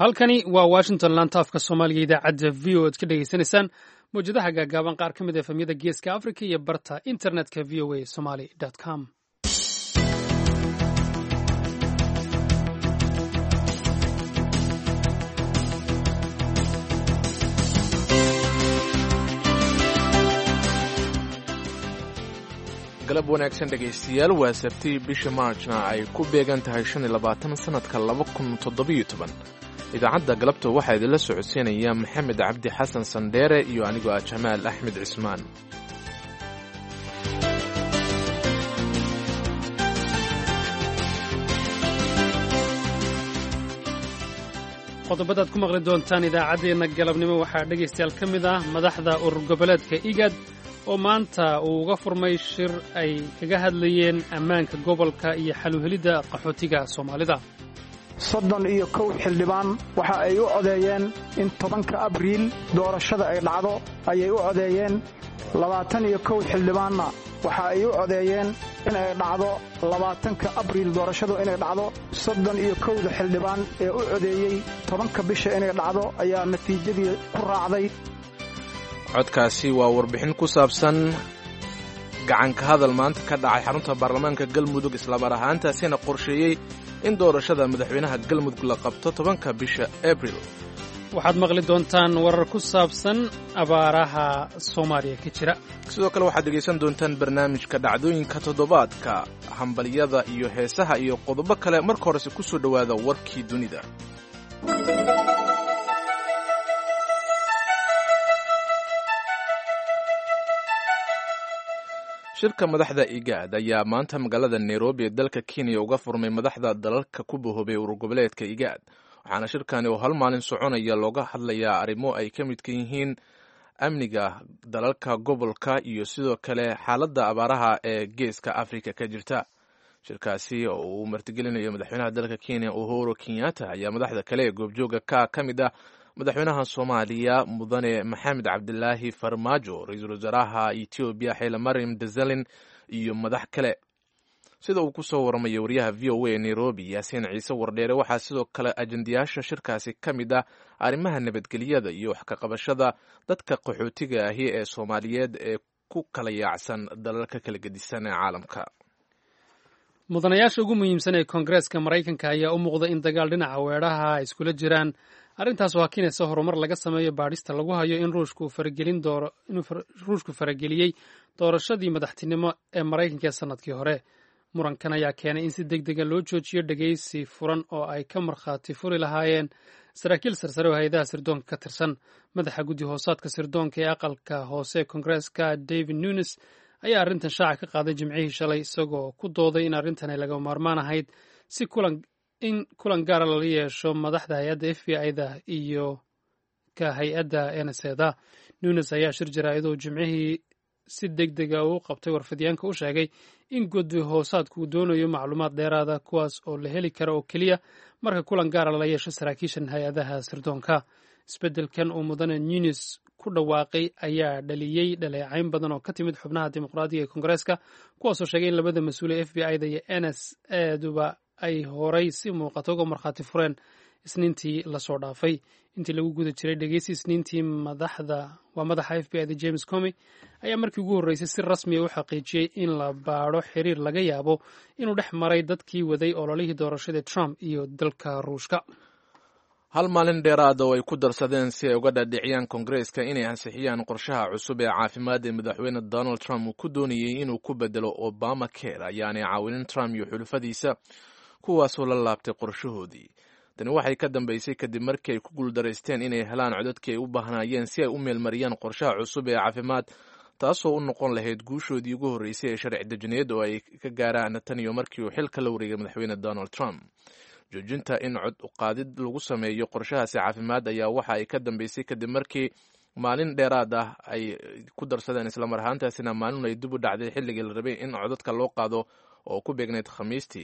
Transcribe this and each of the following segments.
halkani waa washington laanta afka soomaaliga idaacadda v o ad ka dhegaysanaysaan mawjadaha gaagaaban qaar ka mid a efemyada geeska africa iyo barta internetka v o a somaly com galab wanaagsan dhegaystayaal waa sabtii bisha maarjna ay ku beegan tahay sanadka idaacadda galabta waxaa idinla socodsiinaya maxamed cabdi xasan sandheere iyo anigoo ah jamaal axmed cismaan qodobadaad ku maqli doontaan idaacaddeenna galabnimo waxaa dhegaystayaal ka mid ah madaxda urur goboleedka igad oo maanta uu uga furmay shir ay kaga hadlayeen ammaanka gobolka iyo xaluhelidda qaxootiga soomaalida 31 xildhibaan waxa ay u codeeyeen in 10 abriil doorashada ay dhacdo ayay u codeeyeen 21 xildhibaanna waxa ay u codeeyeen in ay dhacdo 20 abriil doorashadu inay dhacdo 31 xildhibaan ee u codeeyey 10 bisha inay dhacdo ayaa natiijadii ku raacday. codkaasi waa warbixin ku saabsan gacanka hadal maanta ka dhacay xarunta baarlamaanka galmudug islamar ahaantaasina qorsheeyey in doorashada madaxweynaha galmudug la qabto 10 bisha abriil. waxaad maqli doontaan warar ku saabsan abaaraha soomaaliya ka jira. sidoo kale waxaad dhegaysan doontaan barnaamijka dhacdooyinka toddobaadka hambalyada iyo heesaha iyo qodobo kale marka horese ku soo dhowaada warkii dunida. shirka madaxda igaad ayaa maanta magaalada nairobi ee dalka kenya uga furmay madaxda dalalka ku bahoobay urur goboleedka igaad waxaana shirkani oo hal maalin soconaya looga hadlayaa arrimo ay ka midka yihiin amniga dalalka gobolka iyo sidoo kale xaaladda abaaraha ee geeska afrika ka jirta. shirkaasi oo uu martigelinayo madaxweynaha dalka kenya uhuru kenyatta ayaa madaxda kale ee goobjooga ka mid ah madaxweynaha soomaaliya mudane maxamed cabdilaahi farmaajo, ra-iisul wasaaraha etoobiya xayla maryam desalegn iyo madax kale. sida uu ku soo waramayo wariyaha v o a nairobi yaasiin ciise wardheere waxaa sidoo kale ajendayaasha shirkaasi ka mid ah arrimaha nabadgelyada iyo wax ka qabashada dadka qaxootiga ahi ee soomaaliyeed ee ku kala yaacsan dalalka kala gedisan ee caalamka. mudanayaasha ugu muhiimsan ee koongareeska maraykanka ayaa u muuqda in dagaal dhinaca weedhaha ay iskula jiraan. arrintaas waa kinaysa horumar laga sameeyo baadhista lagu hayo in ruushku farageliyey doorashadii madaxtinimo ee maraykanka ee sannadkii hore. murankan ayaa keenay in si deg dega loo joojiyo dhegaysi furan oo ay ka markhaati furi lahaayeen saraakiil sarsare oo hay-adaha sirdoonka ka tirsan. madaxa guddi hoosaadka sirdoonka ee aqalka hoose ee koongareeska David Nunes ayaa arrintan shaaca ka qaaday jimcihii shalay isagoo ku dooday in arrintan ay laga maarmaan ahayd in kulan gaara lala yeesho madaxda hay-adda FBI-da iyo ka hay-adda NSA-da. Nunes ayaa shir jaraa'idoo jimcihii si deg dega uu qabtay warfidyaanka u sheegay in guddi hoosaadku uu doonayo macluumaad dheeraada kuwaas oo la heli karo oo keliya marka kulan gaara lala yeesho saraakiishan hay-adaha sirdoonka. isbeddelkan uu mudane Nunes ku dhawaaqay ayaa dhaliyey dhaleecayn badan oo ka timid xubnaha dimuqraadiga ee koongareeska kuwaasoo sheegay in labada mas-uul ee FBI-da iyo NSA-duba ay horay si muuqato uga markhaati fureen isniintii lasoo dhaafay. intii lagu guda jiray dhegeysi isniintii madaxa FBI-da James Comey ayaa markii ugu horreysay si rasmiya u xaqiijiyey in la baadho xiriir laga yaabo inuu dhex maray dadkii waday ololihii doorashada Trump iyo dalka Ruushka. hal maalin dheeraada oo ay ku darsadeen si ay uga dhaadhiciyaan koongareeska inay ansixiyaan qorshaha cusub ee caafimaad ee madaxweyne Donald Trump uu ku doonayey inuu ku bedelo Obamacare ayaanay caawinin Trump iyo xulafadiisa kuwaasoo la laabtay qorshahoodii. tani waxay ka dambaysay kadib markii ay ku guuldaraysteen inay helaan codadkii ay u baahnaayeen si ay u meelmariyaan qorshaha cusub ee caafimaad taasoo u noqon lahayd guushoodii ugu horreysay ee sharci dejineed oo ay ka gaaraan tan iyo markii uu xilka la wareegay madaxweyne Donald Trump. joojinta in cod uqaadid lagu sameeyo qorshahaasi caafimaad ayaa waxa ay ka dambaysay kadib markii maalin dheeraad ah ay ku darsadeen islamar ahaantaasina maalin ay dib u dhacday xilligii la rabay in codadka loo qaado oo ku beegnayd khamiistii.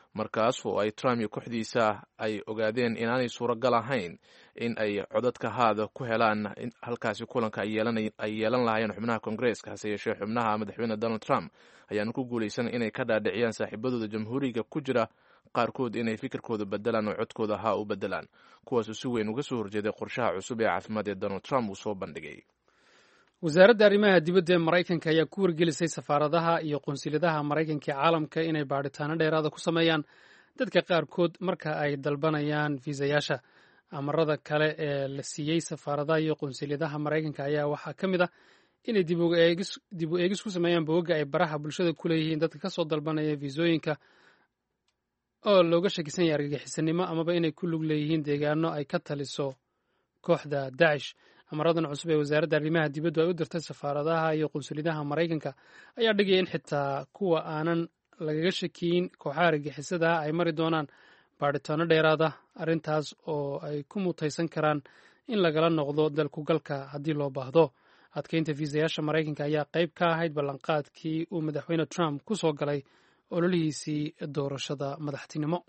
markaas oo ay Trump iyo kooxdiisa ay ogaadeen inaanay suuragal ahayn in ay codadka haada ku helaan halkaasi kulanka ay yeelan lahaayeen xubnaha Kongareeska. hase yeeshee xubnaha madaxweyne Donald Trump ayaanu ku guulaysan inay ka dhaadhiciyaan saaxiibadooda jamhuuriga ku jira qaarkood inay fikirkooda bedelaan oo codkooda haa u bedelaan, kuwaasoo si weyn uga soo horjeeday qorshaha cusub ee caafimaad ee Donald Trump uu soo bandhigay. wasaaradda arrimaha dibadda ee Maraykanka ayaa ku wargelisay safaaradaha iyo qunsuliyadaha Maraykanka ee caalamka inay baadhitaano dheeraada ku sameeyaan dadka qaarkood marka ay dalbanayaan fiisayaasha. amarada kale ee la siiyey safaaradaha iyo qunsuliyadaha Maraykanka ayaa waxaa ka mid ah inay dib u eegis ku sameeyaan bogagga ay baraha bulshada ku leeyihiin dadka ka soo dalbanaya fiisooyinka oo looga shakisan yahay argagixisanimo amaba inay ku lug leeyihiin deegaano ay ka taliso kooxda Daesh. amaradan cusub ee wasaaradda arrimaha dibaddu ay u dirtay safaaradaha iyo qunsuliyadaha Maraykanka ayaa dhigaya in xitaa kuwa aanan lagaga shakiyin kooxaha argagixisada ay mari doonaan baadhitaano dheeraada, arrintaas oo ay ku mutaysan karaan in lagala noqdo dalkugalka haddii loo baahdo. adkeynta fiisayaasha Maraykanka ayaa qayb ka ahayd ballanqaadkii uu madaxweyne Trump ku soo galay ololihiisii doorashada madaxtinimo.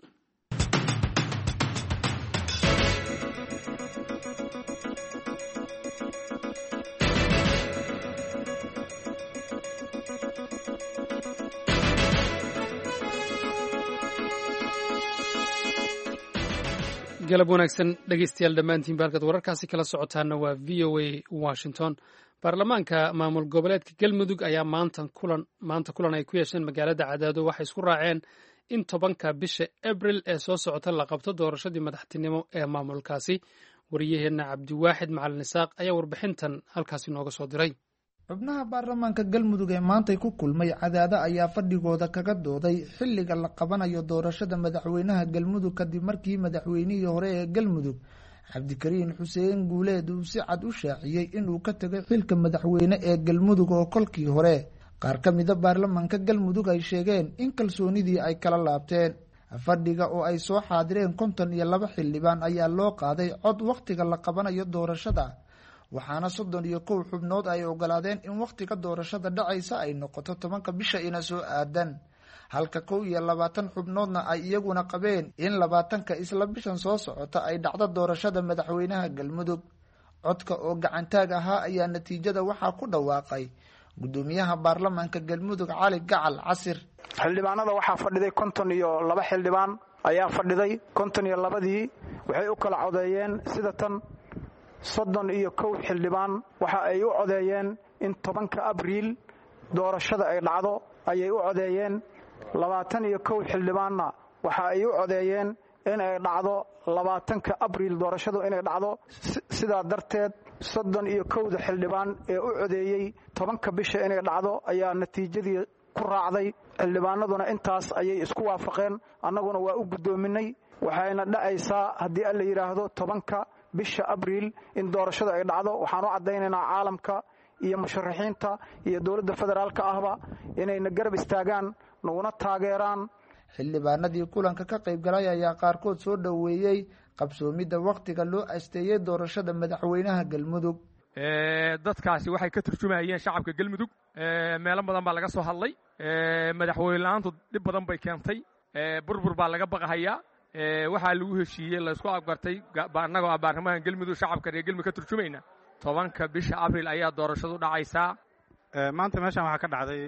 galab wanaagsan dhegeystayaal dhammaantiinba halkaad wararkaasi kala socotaana waa VOA Washington. baarlamaanka maamul goboleedka Galmudug ayaa maanta kulan ay ku yeesheen magaalada Cadaado waxay isku raaceen in 10 bisha Abril ee soo socota la qabto doorashadii madaxtinimo ee maamulkaasi. wariyaheena Cabdiwaaxid Macalin Isaaq ayaa warbixintan halkaasi nooga soo diray. xubnaha baarlamaanka Galmudug ee maanta ku kulmay Cadaado ayaa fadhigooda kaga dooday xilliga la qabanayo doorashada madaxweynaha Galmudug kadib markii madaxweynihii hore ee Galmudug Cabdikariin Xuseen Guuleed uu si cad u shaaciyay inuu ka tagay xilka madaxweyne ee Galmudug oo kolkii hore qaar ka mid ah baarlamaanka Galmudug ay sheegeen in kalsoonidii ay kala laabteen. fadhiga oo ay soo xaadireen 52 xildhibaan ayaa loo qaaday cod waqtiga la qabanayo doorashada, waxaana 31 xubnood ay ogolaadeen in waqtiga doorashada dhacaysa ay noqoto 10 bisha ina soo aadan, halka 22 xubnoodna ay iyaguna qabeen in 20 isla bishan soo socota ay dhacdo doorashada madaxweynaha Galmudug. codka oo gacantaag ahaa ayaa natiijada waxaa ku dhawaaqay gudoomiyaha baarlamaanka Galmudug Cali Gacal Casir. xildhibaanada waxaa fadhiday 52 xildhibaan ayaa fadhiday. 52dii waxay u kala codeeyeen sida tan: 31 xildhibaan waxa ay u codeeyeen in 10 Abriil doorashada ay dhacdo ayay u codeeyeen. 21 xildhibaanna waxa ay u codeeyeen in ay dhacdo 20 Abriil doorashadu inay dhacdo. sidaa darteed 31 xildhibaan ee u codeeyey 10 bisha inay dhacdo ayaa natiijadii ku raacday. xildhibaanaduna intaas ayay isku waafaqeen, annaguna waa u gudoominay. waxayna dhacaysaa haddii alla yidhaahdo 10 bisha Abriil in doorashada ay dhacdo. waxaan u caddaynaynaa caalamka iyo musharaxiinta iyo dowladda federaalka ahba inayna garab istaagaan, naguna taageeraan. xildhibaanadii kulanka ka qayb galay ayaa qaarkood soo dhoweeyey qabsoomidda waqtiga loo asteeyay doorashada madaxweynaha Galmudug. dadkaasi waxay ka turjumayeen shacabka Galmudug. meelo badan baa laga soo hadlay. madaxweyne la'aantu dhib badan bay keentay. burbur baa laga baqahayaa. waxaa lagu heshiiyey la isku afgartay annagoo baarlamaanka Galmudug shacabka reer Galmudug ka turjumayna 10 bisha Abriil ayaa doorashadu dhacaysaa. maanta meeshan waxaa ka dhacday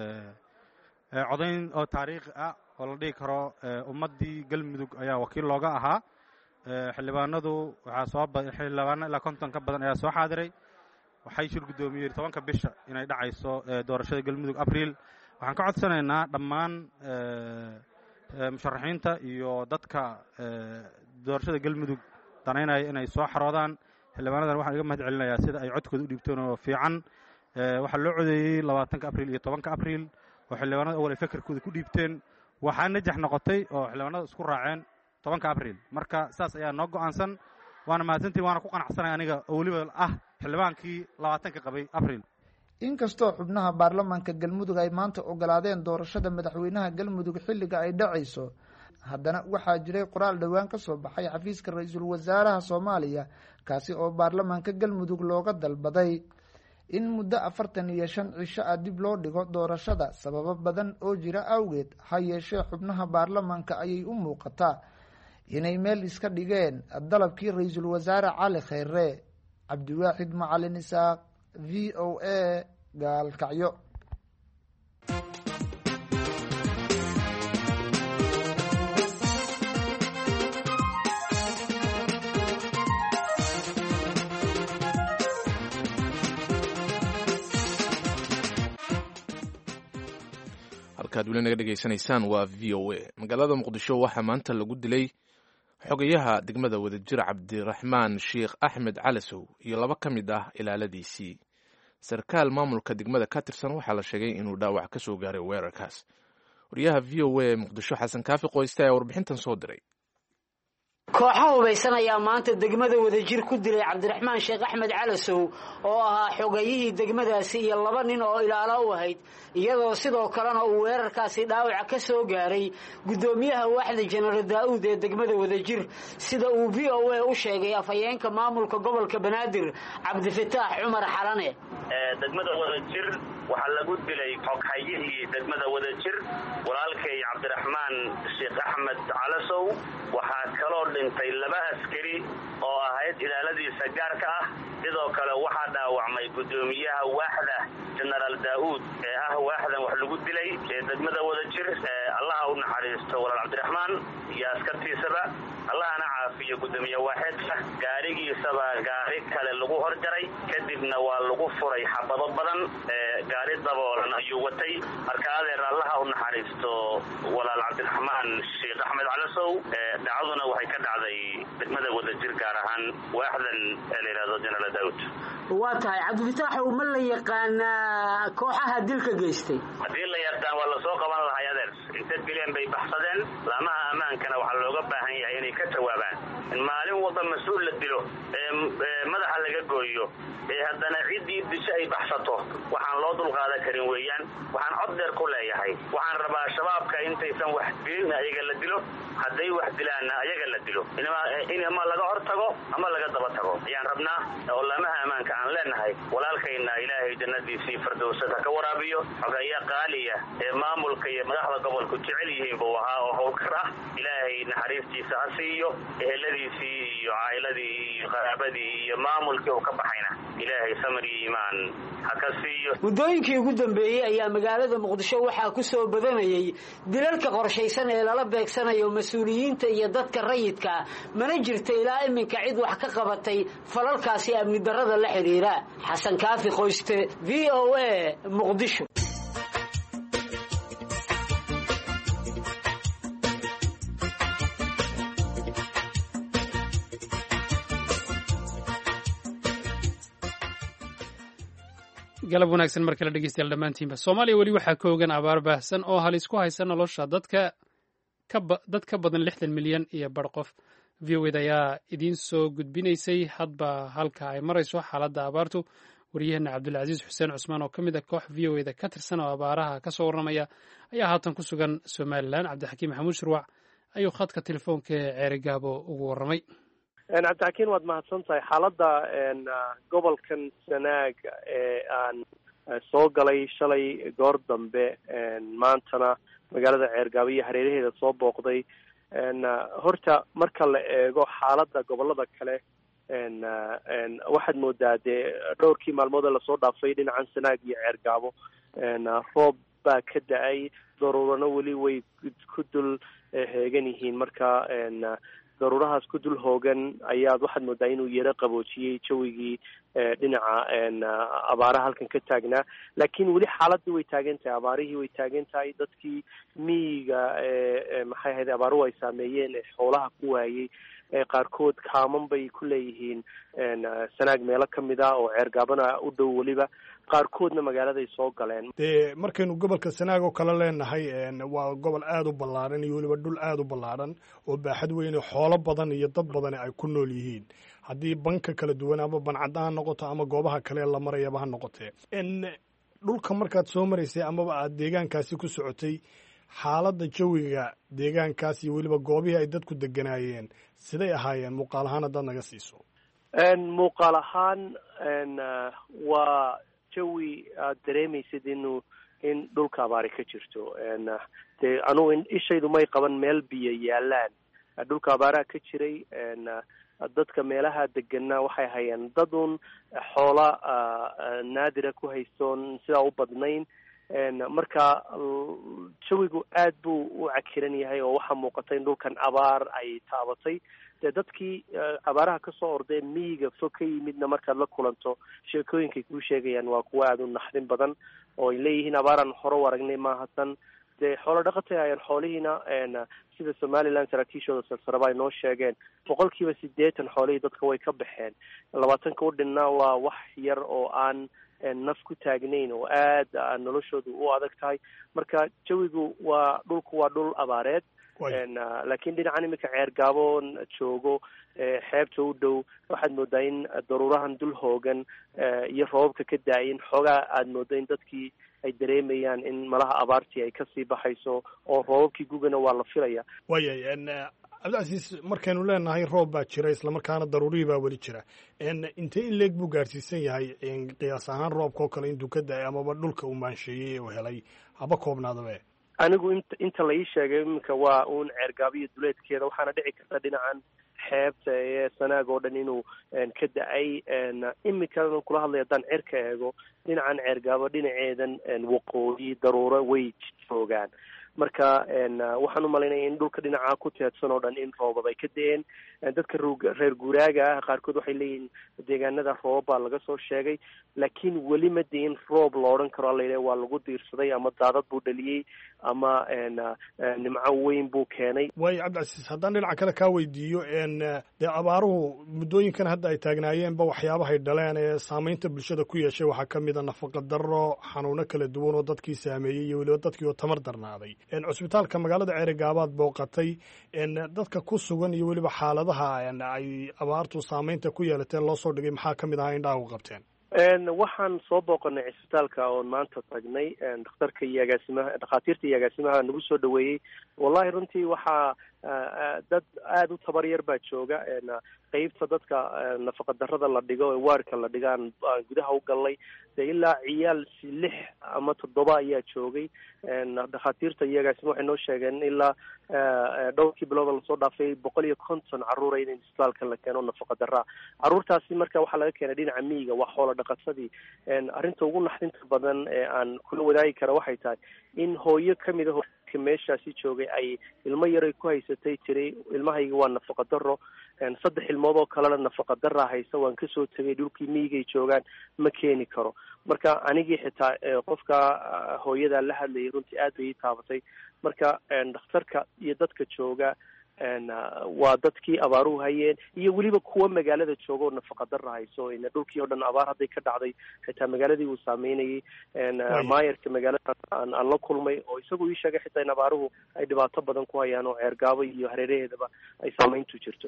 codayn oo taariikhi ah oo la dhihi karo ummaddii Galmudug ayaa wakiil looga ahaa. xildhibaanadu xildhibaano ilaa 50 ka badan ayaa soo xaadiray. waxay shir gudoomiyeen 10 bisha inay dhacayso doorashada Galmudug Abriil. waxaan ka codsanaynaa dhammaan musharaxiinta iyo dadka doorashada Galmudug danaynaya inay soo xaroodaan. xildhibaanadan waxaan iga mahad celinayaa sida ay codkooda u dhiibteen oo fiican. waxaa loo codeeyey 20 Abriil iyo 10 Abriil oo xildhibaanada awal ay fikirkooda ku dhiibteen. waxaa najax noqotay oo xildhibaanada isku raaceen 10 Abriil. marka saas ayaa noo go'aansan. waana mahadsantii, waana ku qanacsanay aniga oo weliba ah xildhibaankii 20 qabay Abriil. inkastoo xubnaha baarlamaanka Galmudug ay maanta ogolaadeen doorashada madaxweynaha Galmudug xilliga ay dhacayso, haddana waxaa jiray qoraal dhowaan ka soo baxay xafiiska ra'iisul wasaaraha Soomaaliya kaasi oo baarlamaanka Galmudug looga dalbaday in muddo 45 cisho ah dib loo dhigo doorashada sababo badan oo jira awgeed. Ha yeeshee xubnaha baarlamaanka ayay u muuqataa inay meel iska dhigeen dalabkii ra-iisul wasaare cali kheyre. cabdiwaaxid macalin isaaq, v o a, gaalkacyo. halkaad weli naga dhegaysanaysaan waa v o a. magaalada muqdisho waxaa maanta lagu dilay xogayaha degmada wadajir cabdiraxmaan sheekh axmed calasow iyo 2 ka mid ah ilaaladiisii. sarkaal maamulka degmada ka tirsan waxaa la sheegay inuu dhaawac ka soo gaaray weerarkaas. wariyaha v o a muqdisho xasan kaafi qoyste ayaa warbixintan soo diray. kooxo hubaysan ayaa maanta degmada wadajir ku dilay cabdiraxmaan sheekh axmed calasow oo ahaa xogayihii degmadaasi iyo 2 nin oo ilaalo u ahayd, iyadoo sidoo kalena uu weerarkaasi dhaawac ka soo gaaray gudoomiyaha waaxda General Daawud ee degmada wadajir, sida uu v o a u sheegay afhayeenka maamulka gobolka Banaadir Cabdifataax Cumar Xalane. degmada wadajir waxaa lagu dilay xogayihii degmada wadajir walaalkay cabdiraxmaan sheekh axmed calasow. waxaa kaloo dhintay 2 askari oo ahayd ilaaladiisa gaarka ah. sidoo kale waxaa dhaawacmay gudoomiyaha waaxda General Daawud ee ah waaxdan wax lagu dilay ee degmada wadajir. allaha u naxariisto walaal cabdiraxmaan iyo askartiisaba, allahana caafiyo gudoomiye waaxidka. gaarigiisaba gaari kale lagu horjaray, kadibna waa lagu furay xabado badan. gaari daboolan ayuu watay. marka adeer allaha u naxariisto walaal cabdiraxmaan sheekh axmed calasow. dhacduna waxay ka dhacday degmada wadajir, gaar ahaan waaxdan la yiraahdo General Daawud. waa tahay cabdifataax, ma la yaqaanaa kooxaha dilka geystay? haddii la yaqaan waa lasoo qaban lahaa adeer. inta dileen bay baxsadeen. laamaha ammaankana waxaa looga baahan yahay inay ka jawaabaan. in maalin walba mas-uul la dilo, madaxa laga gooyo, haddana ciddii disho ay baxsato, waxaan loo dulqaadan karin weeyaan. waxaan cod dheer ku leeyahay, waxaan rabaa shabaabka intaysan wax dilin ayaga la dilo, hadday wax dilaanna ayaga la dilo. in ama laga hortago ama laga daba tago ayaan rabnaa. oo laamaha ammaanka aan leenahay walaalkayna ilaahay jannadiisii firdowsada ka waraabiyo. xogaya qaaliya ee maamulka iyo madaxda gobolku jecel yihiin buu ahaa oo howlkar ah. ilaahay naxariistiisa ha siiyo. eheladiisii iyo caa'iladii iyo qaraabadii iyo maamulkii uu ka baxayna ilaahay samir iyo iimaan ha ka siiyo. muddooyinkii ugu dambeeyey ayaa magaalada muqdisho waxaa ku soo badanayay dilalka qorshaysan ee lala beegsanayo mas-uuliyiinta iyo dadka rayidka. mana jirta ilaa iminka cid wax ka qabatay falalkaasi amni darrada la xiriira. xasan kaafi qoyste, v o a, muqdisho. galab wanaagsan mar kale dhegeystayaal dhammaantiinba. soomaaliya weli waxaa ka ogan abaar baahsan oo halis ku haysa nolosha dad ka badan 60 milyan iyo bar qof. v o eda ayaa idiin soo gudbinaysay hadba halka ay marayso xaaladda abaartu. waryaheena cabdulcasiis xuseen cusmaan oo ka mid ah koox v o eda ka tirsan oo abaaraha ka soo warramaya ayaa haatan ku sugan somalilan. cabdixakiim maxamuud shirwac ayuu khadka telefoonka ee ceerigaabo ugu warramay. cabdixakiin waad mahadsan tahay. xaaladda gobolkan sanaag ee aan soo galay shalay goor dambe, maantana magaalada ceergaabo iyo hareeraheeda soo booqday. horta marka la eego xaaladda gobolada kale, waxaad moodaa dee dhowrkii maalmood ee lasoo dhaafay dhinacan sanaag iyo ceergaabo roob baa ka da-ay. daruurana weli way ku dul heegan yihiin. marka daruurahaas ku dul hoogan ayaad waxaad moodaa inuu yaro qaboojiyey jawigii dhinaca abaaraha halkan ka taagnaa. laakiin weli xaaladii way taagan tahay, abaarihii way taagan tahay. dadkii miyiga maxay ahayd abaaruhu ay saameeyeen ee xoolaha ku waayey, qaarkood kaaman bay ku leeyihiin sanaag meelo ka mid ah oo ceergaabana u dhow. weliba qaarkoodna magaaladay soo galeen. dee markaynu gobolka sanaag oo kale leenahay, waa gobol aada u ballaaran iyo weliba dhul aada u ballaaran oo baaxad weyn oo xoolo badan iyo dad badani ay ku nool yihiin. haddii banka kala duwan ama bancadda ha noqoto ama goobaha kale la marayaba ha noqotee, dhulka markaad soo maraysay amaba aad deegaankaasi ku socotay, xaaladda jawiga deegaankaas iyo weliba goobihii ay dadku deganaayeen siday ahaayeen muuqaal ahaan haddaad naga siiso? muuqaal ahaan waa jawi aad dareemaysid in dhulka abaari ka jirto dee anugu ishaydu may qaban meel biyo yaalaan dhulka abaaraha ka jiray dadka meelaha deganaa waxay hayaan dad un xoola naadira ku haystoon sidaa u badnayn marka jawigu aad buu u cakiran yahay oo waxaa muuqata in dhulkan abaar ay taabatay dee dadkii abaaraha kasoo ordee miyiga fog ka yimidna markaad la kulanto sheekooyinkay kuu sheegayaan waa kuwa aada u naxdin badan oo ay leeyihiin abaaraan hore u aragnay maahatan dee xoolo dhaqatay ayaan xoolihiina sida somaliland saraakiishooda sarsaraba ay noo sheegeen 80% xoolihii dadka way ka baxeen 20 u dhinna waa wax yar oo aan naf ku taagnayn oo aad noloshoodu u adag tahay marka jawigu dhulku waa dhul abaareed laakiin dhinacan iminka ceergaaboon joogo xeebta u dhow waxaad moodaa in daruurahan dul hoogan iyo roobabka ka daayin xoogaa aad mooda in dadkii ay dareemayaan in malaha abaartii ay kasii baxayso oo roobabkii gugana waa la filaya waayay cabdicasiis markaynu leenahay roob baa jira islamarkaana daruurihii baa weli jira intee in leeg buu gaarsiisan yahay qiyaas ahaan roobka oo kale intuu ka da-ay amaba dhulka uu maansheeyey uu helay haba koobnaadabe anigu inta la ii sheegay iminka waa uun ceergaabiyo duleedkeeda waxaana dhici karta dhinacan xeebta ee sanaag oo dhan inuu ka da-ay iminkana kula hadlay haddaan cirka eego dhinacan ceergaabo dhinaceedan waqooyi daruuro way joogaan marka waxaan umalaynaya in dhulka dhinaca ku teedsan oo dhan in roobab ay ka da-een dadka reer guuraaga ah qaarkood waxay leeyihiin deegaanada roobab baa laga soo sheegay laakiin weli ma diin roob la odhan karo alla waa lagu diirsaday ama daadad buu dhaliyey ama nimco weyn buu keenay waayo cabdicasiis haddaan dhinaca kale kaa weydiiyo dee abaaruhu muddooyinkan hadda ay taagnaayeenba waxyaabahay dhaleen ee saamaynta bulshada ku yeeshay waxaa ka mid a nafaqa darro xanuuno kala duwan oo dadkii saameeyey iyo weliba dadkii oo tamar darnaaday cusbitaalka magaalada ceerigaabaad booqatay dadka ku sugan iyo weliba xaaladaha ay abaartu saamaynta ku yeelateen loo soo dhigay maxaa ka mid ahaa indhaha u qabteen waxaan soo booqanay cisbitaalka oon maanta tagnay dhakhtarka iyo dhakhaatiirta iyo agaasimaha nagu soo dhaweeyey wallahi runtii waxaa dad aada u tabar yar baa jooga qeybta dadka nafaqa darrada la dhigo ee waarka la dhigaan gudaha u galnay dee ilaa ciyaal 6 ama 7 ayaa joogay dhakhaatiirta iyo agaasima waxay noo sheegeen ilaa dhowrkii bilooda lasoo dhaafay 150 caruur in isbitaalka la keeno nafaqa darra caruurtaasi marka waxaa laga keenay dhinaca miyiga waa xoola dhaqatadii arrinta ugu naxdinta badan ee aan kula wadaagi kara waxay tahay in hooyo kamid a meeshaasi joogay ay ilmo yaray ku haysatay tiray ilmahayga waa nafaqa darro 3 ilmood oo kalena nafaqa darra haysa waan kasoo tegay dhulkii miyigay joogaan ma keeni karo marka anigii xitaa qofka hooyada la hadlayay runtii aad bay ii taabatay marka dhakhtarka iyo dadka jooga waa dadkii abaaruhu hayeen iyo weliba kuwa magaalada jooga oo nafaqa darra hayso dhulkii oo dhan abaar hadday ka dhacday xitaa magaaladii uu saameynayay maayarka magaalada aan la kulmay oo isagu ii sheegay xitaa in abaaruhu ay dhibaato badan ku hayaan oo ceergaabo iyo hareeraheedaba ay saameyntu jirto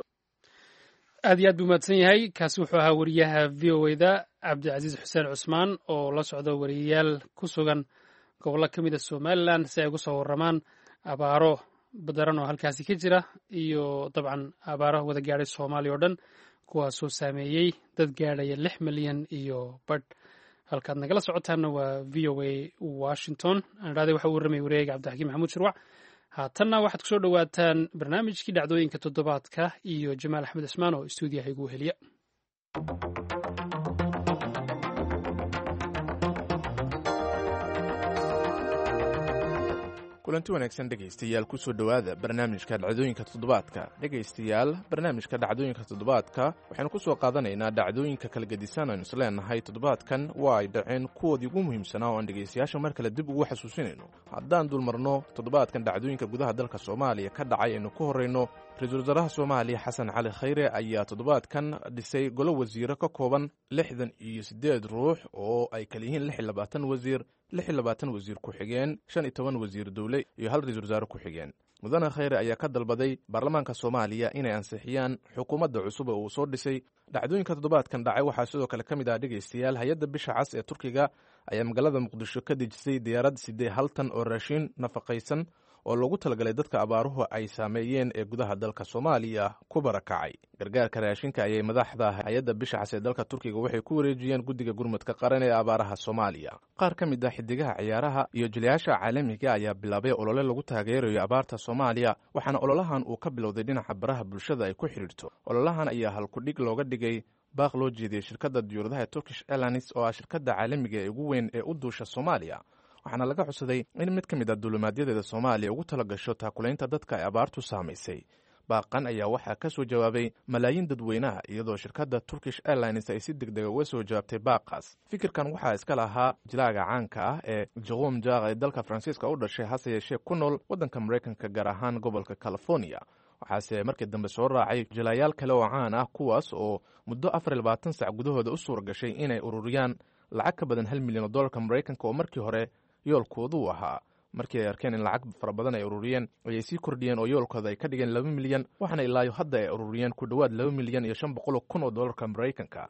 aad iyo aad buu mahadsan yahay kaasi wuxuu ahaa wariyaha v o da cabdicasiis xuseen cusmaan oo la socda wariyayaal ku sugan gobollo ka mid a somalilan si ay uga soo warramaan abaaro badaran oo halkaasi ka jira iyo dabcan abaaraha wada gaadhay soomaaliya oo dhan kuwaasoo saameeyey dad gaadhaya 6 milyan iyo badh halkaad nagala socotaanna waa v o a washington andhaade waxa uu warramay wareega cabdixakiim maxamuud shirwac haatanna waxaad ku soo dhowaataan barnaamijkii dhacdooyinka toddobaadka iyo jamaal axmed cismaan oo istuudiyaha igu heliya kulanti wanaagsan dhegaystayaal kusoo dhowaada barnaamijka dhacdooyinka toddobaadka dhegaystayaal barnaamijka dhacdooyinka toddobaadka waxaynu ku soo qaadanaynaa dhacdooyinka kala gedisan aynu is leenahay toddobaadkan waa ay dhaceen kuwoodii ugu muhiimsanaa oo aan dhegaystayaasha mar kale dib ugu xasuusinayno haddaan dulmarno toddobaadkan dhacdooyinka gudaha dalka soomaaliya ka dhacay aynu ku horrayno ra-iisul wasaaraha soomaaliya xasan cali khayre ayaa toddobaadkan dhisay golo wasiiro ka kooban 68 ruux oo ay kala yihiin 26 wasiir 26 wasiir ku-xigeen 15 wasiir dowle iyo hal ra-iisul wasaare ku-xigeen mudane khayre ayaa ka dalbaday baarlamaanka soomaaliya inay ansixiyaan xukuumadda cusub oo uu soo dhisay dhacdooyinka toddobaadkan dhacay waxaa sidoo kale ka mid ah dhegaystayaal hay-adda bisha cas ee turkiga ayaa magaalada muqdisho ka dejisay diyaarad 8 tan oo raashiin nafaqaysan oo loogu talagalay dadka abaaruhu ay saameeyeen ee gudaha dalka soomaaliya ku barakacay. gargaarka raashinka ayay madaxda hay-adda bisha cas ee dalka turkiga waxay ku wareejiyeen guddiga gurmadka qaran ee abaaraha soomaaliya. qaar ka mid ah xidigaha ciyaaraha iyo jilayaasha caalamiga ayaa bilaabay olole lagu taageerayo abaarta soomaaliya, waxaana ololahan uu ka bilowday dhinaca baraha bulshada ay ku xidhiirto. ololahan ayaa halkudhig looga dhigay baaq loo jeediyey shirkadda diyuuradaha Turkish Airlines oo ah shirkadda caalamiga ee ugu weyn ee u duusha Soomaaliya, waxaana laga codsaday in mid ka mid ah duulimaadyada Soomaaliya ugu talagasho taakulaynta dadka ay abaartu saamaysay. baaqan ayaa waxaa ka soo jawaabay malaayiin dadweynaha, iyadoo shirkadda Turkish Airlines ay si degdeg uga soo jawaabtay baaqaas. fikirkan waxaa iska lahaa jilaaga caanka ah ee Jerome Jarre ee dalka Faransiiska u dhashay, hase yeeshee ku nool waddanka Maraykanka, gaar ahaan gobolka California. waxaase markii dambe soo raacay jilayaal kale oo caan ah, kuwaas oo muddo 24 sac gudahooda u suura gashay inay ururiyaan lacag ka badan $1 milyan oo Maraykanka oo markii hore yoolkoodu ahaa. markii ay arkeen in lacag fara badan ay ururiyeen, ayay sii kordhiyeen oo yoolkooda ay ka dhigeen 2 milyan, waxaana ilaa hadda ay ururiyeen ku dhowaad $2 milyan iyo 500 kun oo Maraykanka.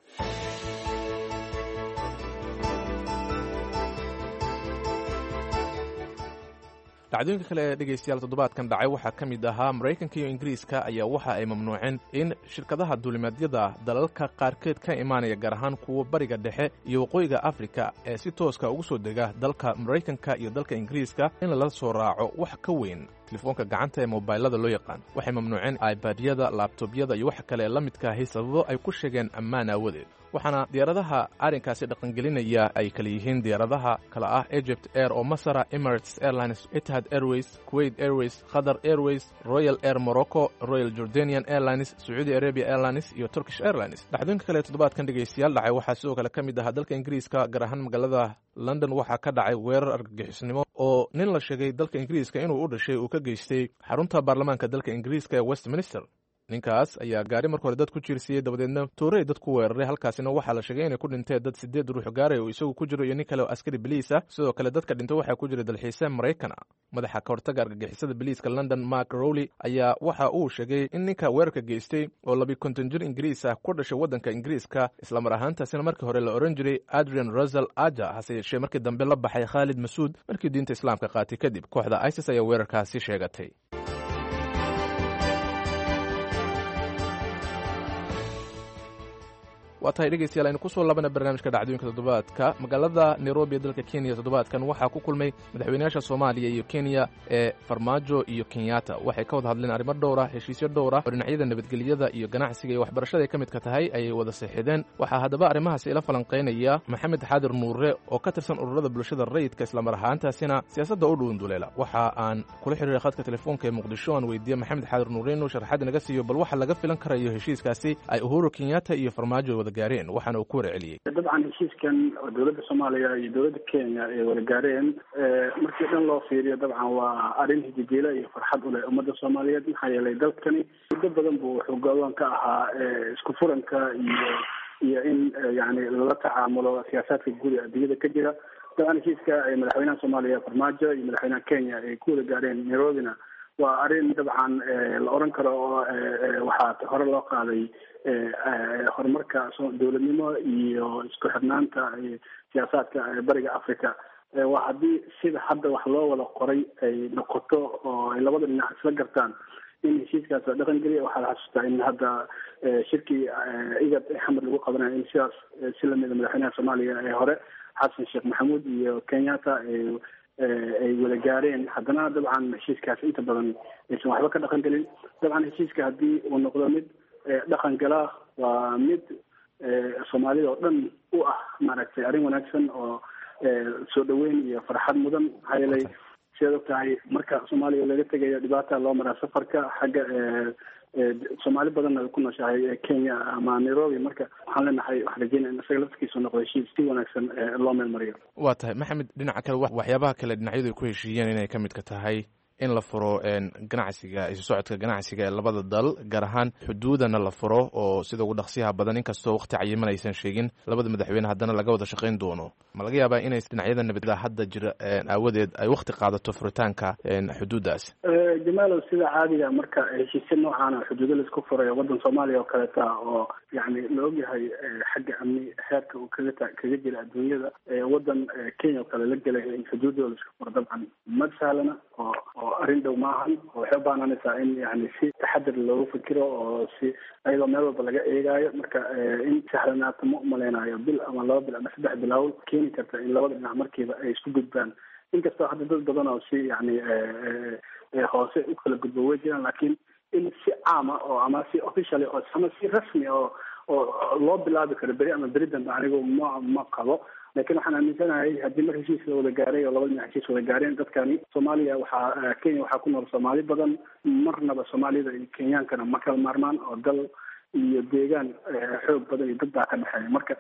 dhacdooyinka kale ee dhegaystayaal toddobaadkan dhacay waxaa ka mid ahaa Maraykanka iyo Ingiriiska ayaa waxa ay mamnuuceen in shirkadaha duulimaadyada dalalka qaarkeed ka imaanaya, gaar ahaan kuwa bariga dhexe iyo waqooyiga Afrika ee si tooska ugu soo dega dalka Maraykanka iyo dalka Ingiriiska, in lala soo raaco wax ka weyn telefoonka gacanta ee mobilada loo yaqaan. waxay mamnuuceen iPad-yada, laptop-yada iyo wax kale la midka ah sababo ay ku sheegeen ammaan aawadeed. waxaana diyaaradaha arrinkaasi dhaqangelinaya ay kala yihiin diyaaradaha kala ah Egypt Air oo Masar, Emirates Airlines, Etihad Airways, Kuwait Airways, Qatar Airways, Royal Air Morocco, Royal Jordanian Airlines, Saudi Arabia Airlines iyo Turkish Airlines. dhacdooyinka kale toddobaadkan dhegaystayaal dhacay waxaa sidoo kale ka mid ah dalka Ingiriiska, gaar ahaan magaalada London waxaa ka dhacay weerar argagixisnimo oo nin la sheegay dalka Ingiriiska inuu u dhashay uu ka geystay xarunta baarlamaanka dalka Ingiriiska ee Westminster. ninkaas ayaa gaari marka hore dad ku jiirsiiyey, dabadeedna toorey dad ku weeraray. halkaasina waxaa la sheegay inay ku dhinteen dad 8 ruux gaaray oo isagu ku jiro iyo nin kale oo askari biliis ah. sidoo kale dadka dhintay waxaa ku jira dalxiise Maraykan ah. madaxa ka hortagga argagixisada biliiska London Mark Rowley ayaa waxa uu sheegay in ninka weerarka geystay oo 52 jir Ingiriis ah ku dhashay waddanka Ingiriiska, isla mar ahaantaasina markii hore la oran jiray Adrian Russell Aja, hase yeeshee markii dambe la baxay Khalid Masuud markii diinta Islaamka qaatay kadib. kooxda ISIS ayaa weerarkaasi sheegatay. waa tahay dhegaystayaal, aynu ku soo laabana barnaamijka dhacdooyinka toddobaadka. magaalada Nairobi ee dalka Kenya toddobaadkan waxaa ku kulmay madaxweynayaasha Soomaaliya iyo Kenya ee Farmaajo iyo Kenyatta. waxay ka wada hadleen arrimo dhowr ah, heshiisyo dhowr ah oo dhinacyada nabadgelyada iyo ganacsiga iyo waxbarashada ay ka midka tahay ayay wada saxiixdeen. waxaa haddaba arrimahaasi ila falanqaynaya Maxamed Xaadir Nuure oo ka tirsan ururada bulshada rayidka, isla mar ahaantaasina siyaasadda u dhuunduleela. waxa aan kula xiriiray khadka telefoonka ee Muqdisho aan weydiiyey Maxamed Xaadir Nuure inuu sharaxaad naga siiyo bal waxa laga filan karayo heshiiskaasi ay Uhuru Kenyatta iyo Farmaajo wada gaareen, waxaana uu ku warceliyey. dabcan heshiiskan oo dowladda Soomaaliya iyo dowladda Kenya ay wada gaareen markii dhan loo fiiriyo dabcan waa arrin hidigeela iyo farxad u leh ummadda Soomaaliyeed, maxaa yeelay dalkani muddo badan buu wuxuu go'aan ka ahaa isku furanka iyo in yani lala tacaamulo siyaasadka guud ee adduunyada ka jira. dabcan heshiiska ay madaxweynaha Soomaaliya Farmaajo iyo madaxweynaha Kenya ay ku wada gaareen Nairobina waa arrin dabcan la oran karo oo waxaa hore loo qaaday horumarka dowladnimo iyo isku xirnaanta siyaasaadka bariga Africa. waa haddii sida hadda wax loo wada qoray ay noqoto oo ay labada dhinac isla gartaan in heshiiskaas la dhaqan geliya. waxaa la xasuustaa in hadda shirkii igad xamar lagu qabanayo in sidaas si lamida madaxweynaha Soomaaliya ee hore Xasan Sheekh Maxamuud iyo Kenyatta ay wada gaareen. haddana dabcan heshiiskaas inta badan aysan waxba ka dhaqan gelin. dabcan heshiiska haddii uu noqdo mid dhaqan gala waa mid Soomaalida oo dhan u ah maaragtay arrin wanaagsan oo soo dhaweyn iyo farxad mudan. maxaa yeelay sidaad og tahay marka Soomaaliya laga tegayo dhibaata loo maraa safarka xagga Soomaali badanna ay ku nooshahay Kenya ama Nairobi. marka waxaan leenahay wax rajeynaa in isaga laftigiisu noqdo heshiis si wanaagsan loo meel mariyo. waa tahay Maxamed, dhinaca kale waxyaabaha kale dhinacyadu ay ku heshiiyeen inay ka midka tahay in la furo ganacsiga, isu socodka ganacsiga ee labada dal, gaar ahaan xuduudana la furo oo sida ugu dhaqsiyaha badan, inkastoo waqti cayiman aysan sheegin labada madaxweyne haddana laga wada shaqayn doono. ma laga yaabaa inay dhinacyada nabadda hadda jira aawadeed ay waqti qaadato furitaanka xuduuddaas? jamaalow, sida caadiga marka heshiisya noocaana xuduudo laisku furayo waddan Soomaaliya oo kaleta oo yani la ogyahay xagga amni heerka uu kaga jira adduunyada, waddan Kenya oo kale la gelay in xuduudooda laisku furo dabcan ma sahlana oo oo arrin dhow maahan oo waxay u baahnanaysaa in yani si taxadir loogu fikiro oo si ayadoo meel walba laga eegaayo marka in sahlanaato ma umaleynayo bil ama 2 bil ama 3 bilood keeni karta in labada dhinac markiiba ay isku gudbaan inkastoo hadda dad badan oo si yani hoose u kala gudbo way jiraan laakiin in si caama oo ama si officially oo ama si rasmi oo loo bilaabi karo beri ama beri dambe anigu ma qabo laakiin waxaan aaminsanahay haddii mar heshiis la wada gaaray oo labada dhinac heshiis wada gaareen dadkani Soomaaliya Kenya waxaa ku nool Soomaali badan marnaba Soomaalida iyo Kenyaankana ma kala maarmaan oo dal iyo deegaan xoog badan iyo dad baa ka dhexeeya marka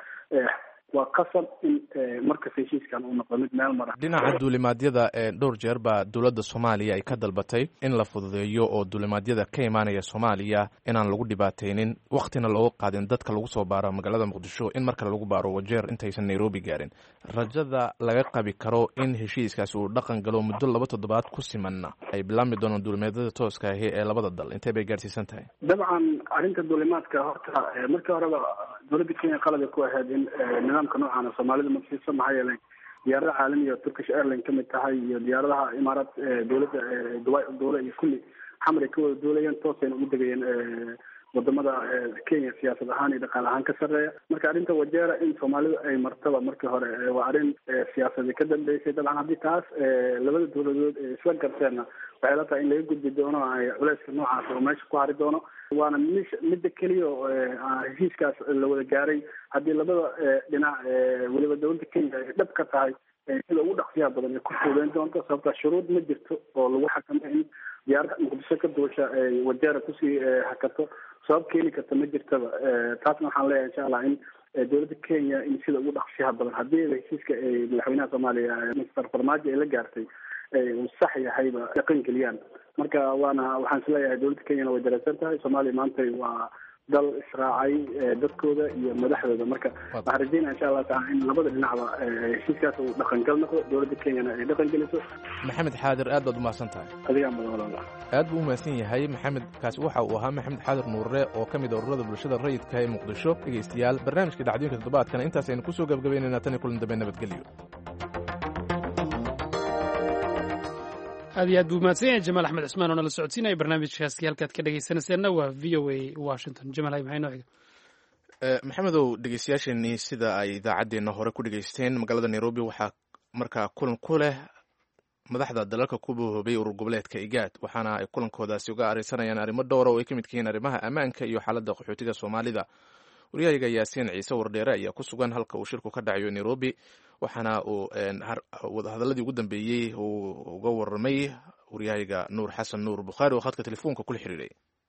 waa qasab in markas heshiiskan uu noqdo mid meel mara dhinaca duulimaadyada dhowr jeer baa dowladda Soomaaliya ay ka dalbatay in la fududeeyo oo duulimaadyada ka imaanaya Soomaaliya inaan lagu dhibaateynin waqtina loo qaadin dadka lagu soo baaro magaalada Muqdisho in marka lagu baaro wajeer intaysan Nairobi gaarin rajada laga qabi karo in heshiiskaas uu dhaqan galo muddo 2 toddobaad ku simanna ay bilaami doonaan duulimaadyada tooska ah ee labada dal intee bay gaarsiisan tahay dabcan arrinta duulimaadka horta markii horeba dowladda Kenya qalad ku ahayd in nidaamka noocan Soomaalida ma siiso maxay yeelay diyaaradaha caalamiga Turkish Airlines kamid tahay iyo diyaaradaha Imaaraat dowladda Dubai iyo kulli xamar ka wada doolayeen tooseen ugu dagayeen wadamada Kenya siyaasad ahaan iyo dhaqaale ahaan ka sareeya marka arrinta wajeera in Soomaalidu ay martaba markii hore waa arrin siyaasadeed ka dambeysay dabcan haddii taas labada dowladood isla garteena waxay la tahay in laga gudbi doono ay culayska noocaas oo meesha ku hari doono waana midda keliya heshiiskaas la wada gaaray haddii labada dhinac weliba dowladda Kenya ay dhab ka tahay sida ugu dhaqsiyaha badan ay ku fuudeyn doonto sababta shuruud ma jirto oo lagu xakameeyo in diyaarada Muqdisho ka duusha ay wajeera kusii hakato sabab keeni karta ma jirtaba taasna waxaan leeyahay insha Allah in dowladda Kenya in sida ugu dhaqsiyaha badan haddii heshiiska ay madaxweynaha Soomaaliya Mr. Farmaajo ay la gaartay uu sax yahayba dhaqan geliyaan marka waxaan isleeyahay dowladda Kenya way daraasan tahay Soomaaliya maanta waa dal israacay dadkooda iyo madaxdooda marka waxaan rajaynayaa insha Allah taala in labada dhinacba heshiiskaas uu dhaqan gal noqdo dowladda Kenya ay dhaqan geliso Maxamed Xaadir aad baad u mahadsan tahay adiga madawada aad buu u mahadsan yahay Maxamed kaas waxa uu ahaa Maxamed Xaadir Nuure oo kamid ah ururada bulshada rayidka ee Muqdisho dhageystayaal barnaamijka dhacdooyinka toddobaadkan intaas aynu ku soo gabagabeynayna tan kulan dambe nabadgelyo aad iyo aad buu mahadsan yahay Jamaal Axmed Cismaan oo nala socodsiinaya barnaamijkaasi halkaad ka dhageysanayseena waa VOA Washington Jamaal maxay noo xiga maxamedow dhegeystayaasheenii sida ay idaacaddeenna hore ku dhegeysteen magaalada Nairobi waxaa markaa kulan ku leh madaxda dalalka ku boobay urur goboleedka IGAD waxaana ay kulankoodaasi uga arisanayaan arrimo dhowr oo ay ka mid yihiin arrimaha ammaanka iyo xaaladda qaxootiga Soomaalida wariyaha Yaasiin Ciise Wardheere ayaa ku sugan halka uu shirku ka dhacayo Nairobi waxaana uu hadalladii ugu dambeeyay uu uga warramay wariyaha Nuur Xasan Nuur Bukhari oo khadka telefoonka kula xiriiray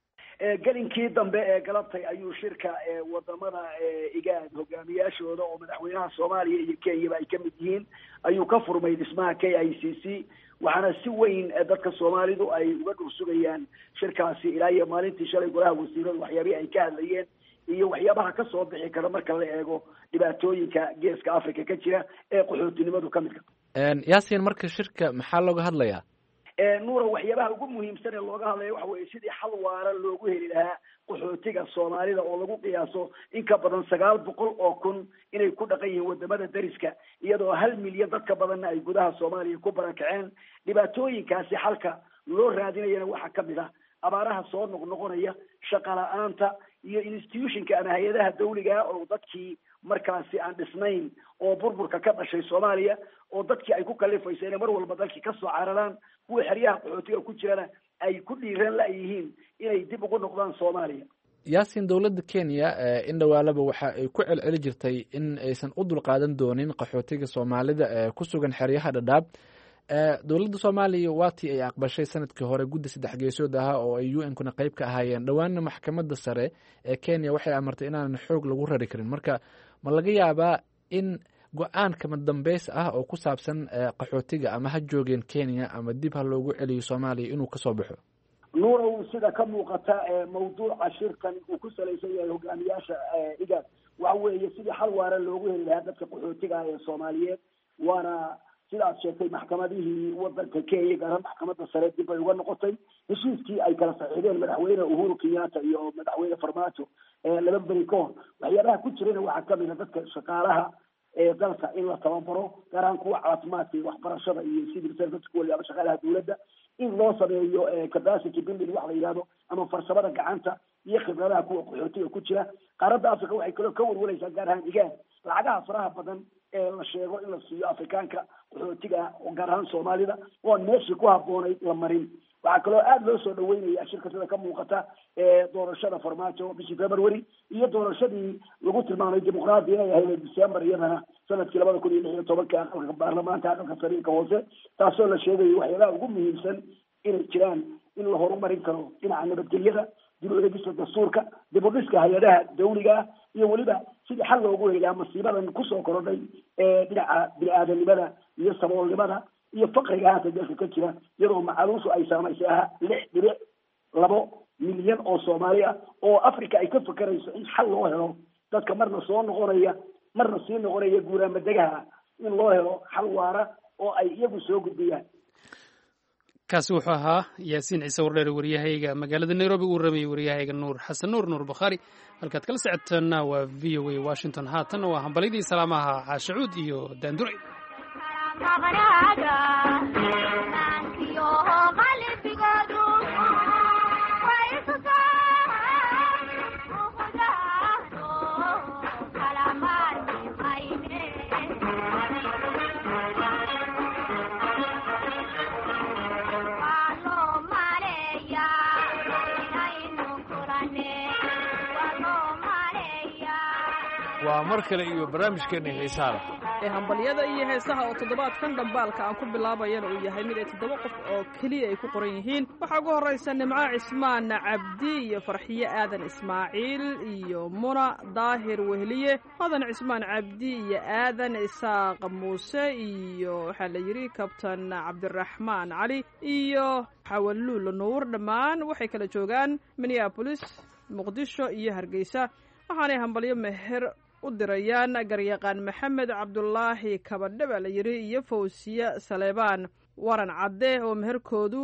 galinkii dambe ee galabtay ayuu shirka wadamada IGAD hogaamiyaashooda oo madaxweynaha Soomaaliya iyo Kenya ay ka mid yihiin ayuu ka furmay dhismaha KICC waxaana si weyn dadka Soomaalidu ay uga dhursugayaan shirkaasi ilaa iyo maalintii shalay golaha wasiirada waxyaabaha ay ka hadlayeen iyo waxyaabaha ka soo bixi kara marka la eego dhibaatooyinka geeska Afrika ka jira ee qaxootinimadu ka mid ah Yaasiin marka shirka maxaa looga hadlayaa nuura waxyaabaha ugu muhiimsan ee looga hadlayo waxa weeye sidii xal waara loogu heli lahaa qaxootiga Soomaalida oo lagu qiyaaso in ka badan 900,000 inay ku dhaqan yihiin wadamada dariska iyadoo 1 milyan dadka badanna ay gudaha Soomaaliya ku barakaceen dhibaatooyinkaasi xalka loo raadinayana waxa ka mid ah abaaraha soo noqnoqonaya shaqo la'aanta iyo institutionka ama hay'adaha dawliga oo dadkii markaasi aan dhisnayn oo burburka ka dhashay Soomaaliya oo dadkii ay ku kalifayso inay mar walba dalkii ka soo cararaan kuwa xeryaha qaxootiga ku jirana ay ku dhiiran la yihiin inay dib ugu noqdaan Soomaaliya Yaasiin dawladda Kenya in dhawaalaba waxa ay ku celceli jirtay in aysan u dul qaadan doonin qaxootiga Soomaalida ee ku sugan xeryaha Dadaab dawladda Soomaaliya waatii ay aqbashay sanadkii hore guddi 3 geesood ah oo ay UN-kuna qayb ka ahaayeen dhawaanna maxkamadda sare ee Kenya waxay amartay inaan xoog lagu rari karin marka ma laga yaabaa in go'aan kama dambeys ah oo ku saabsan qaxootiga ama ha joogeen Kenya ama dib ha loogu celiyo Soomaaliya inuu ka soo baxo nuurow sida ka muuqata mawduuca shirkan uu ku salaysan yahay hogaamiyaasha IGAD waxa weeye sidii xal waara loogu heli lahaa dadka qaxootiga ee Soomaaliyeed waana sidaas sheegtay maxkamadihii wadanka Kenya gaar maxkamadda sare dib ay uga noqotay heshiiskii ay kala saxiixdeen madaxweyne Uhuru Kenyatta iyo madaxweyne Farmaajo laba bari ka hor waxyaabaha ku jirana waxaa ka mid ah dadka shaqaalaha dalka in la tababaro gaar ahaan kuwa caafimaadka iyo waxbarashada iyo civil service kuwa ama shaqaalaha dawladda in loo sameeyo capacity building wax la yidhahdo ama farsamada gacanta iyo khibradaha kuwa qaxootiga ku jira qaaradda africa waxay kaloo ka warwaraysaa gaar ahaan igaan lacagaha faraha badan ee la sheego in la siiyo afrikaanka qaxootiga oo gaar ahaan soomaalida oo meeshii ku habboonayd la marin waxaa kaloo aada loo soo dhaweynaya shirka sida ka muuqata doorashada farmaajo bishii february iyo doorashadii lagu tilmaamay dimuqraadi inay ahayd december iyadana sanadkii 2016 aqalka baarlamaanka aqalka sariirka hoose taasoo la sheegayo waxyaabaha ugu muhiimsan inay jiraan in la horumarin karo dhinaca nabadgelyada dib u eegista dastuurka dib u dhiska hay-adaha dawliga iyo weliba sidii xal loogu heli lahaa masiibadan kusoo korodhay dhinaca bini-aadanimada iyo saboolnimada iyo faqriga haata dalka ka jira iyadoo macaluushu ay saamaysay 6.2 milyan oo Soomaali ah oo Afrika ay ka fakarayso in xal loo helo dadka marna soo noqonaya marna sii noqonaya guuraama degaha in loo helo xal waara oo ay iyagu soo gudbiyaan kaasi wuxuu ahaa yaasiin ciise wardheer wariyahayga magaalada nairobi uu ramayay wariyahayga nuur xasan nuur bukhaari halkaad kala socotaana waa v o a washington haatan waa hambalyadii salaamaha caashacuud iyo daandurci waa mar kale iyo barnaamijkeena xiisaha ee hambalyada iyo heesaha oo toddobaadkan dhambaalka aan ku bilaabayana uu yahay mid ay 7 qof oo keliya ay ku qoran yihiin waxaa ugu horraysa nimco cismaan cabdi iyo farxiye aadan ismaaciil iyo muna daahir wehliye hodan cismaan cabdi iyo aadan isaaq muuse iyo waxaa la yidhi kabtan cabdiraxmaan cali iyo xawaluul nuur dhammaan waxay kala joogaan minneabolis muqdisho iyo hargeysa waxaanay hambalyo meher u dirayaan garyaqaan maxamed cabdulaahi kabadhe baa la yidhi iyo fawsiye saleebaan waran cadde oo meherkoodu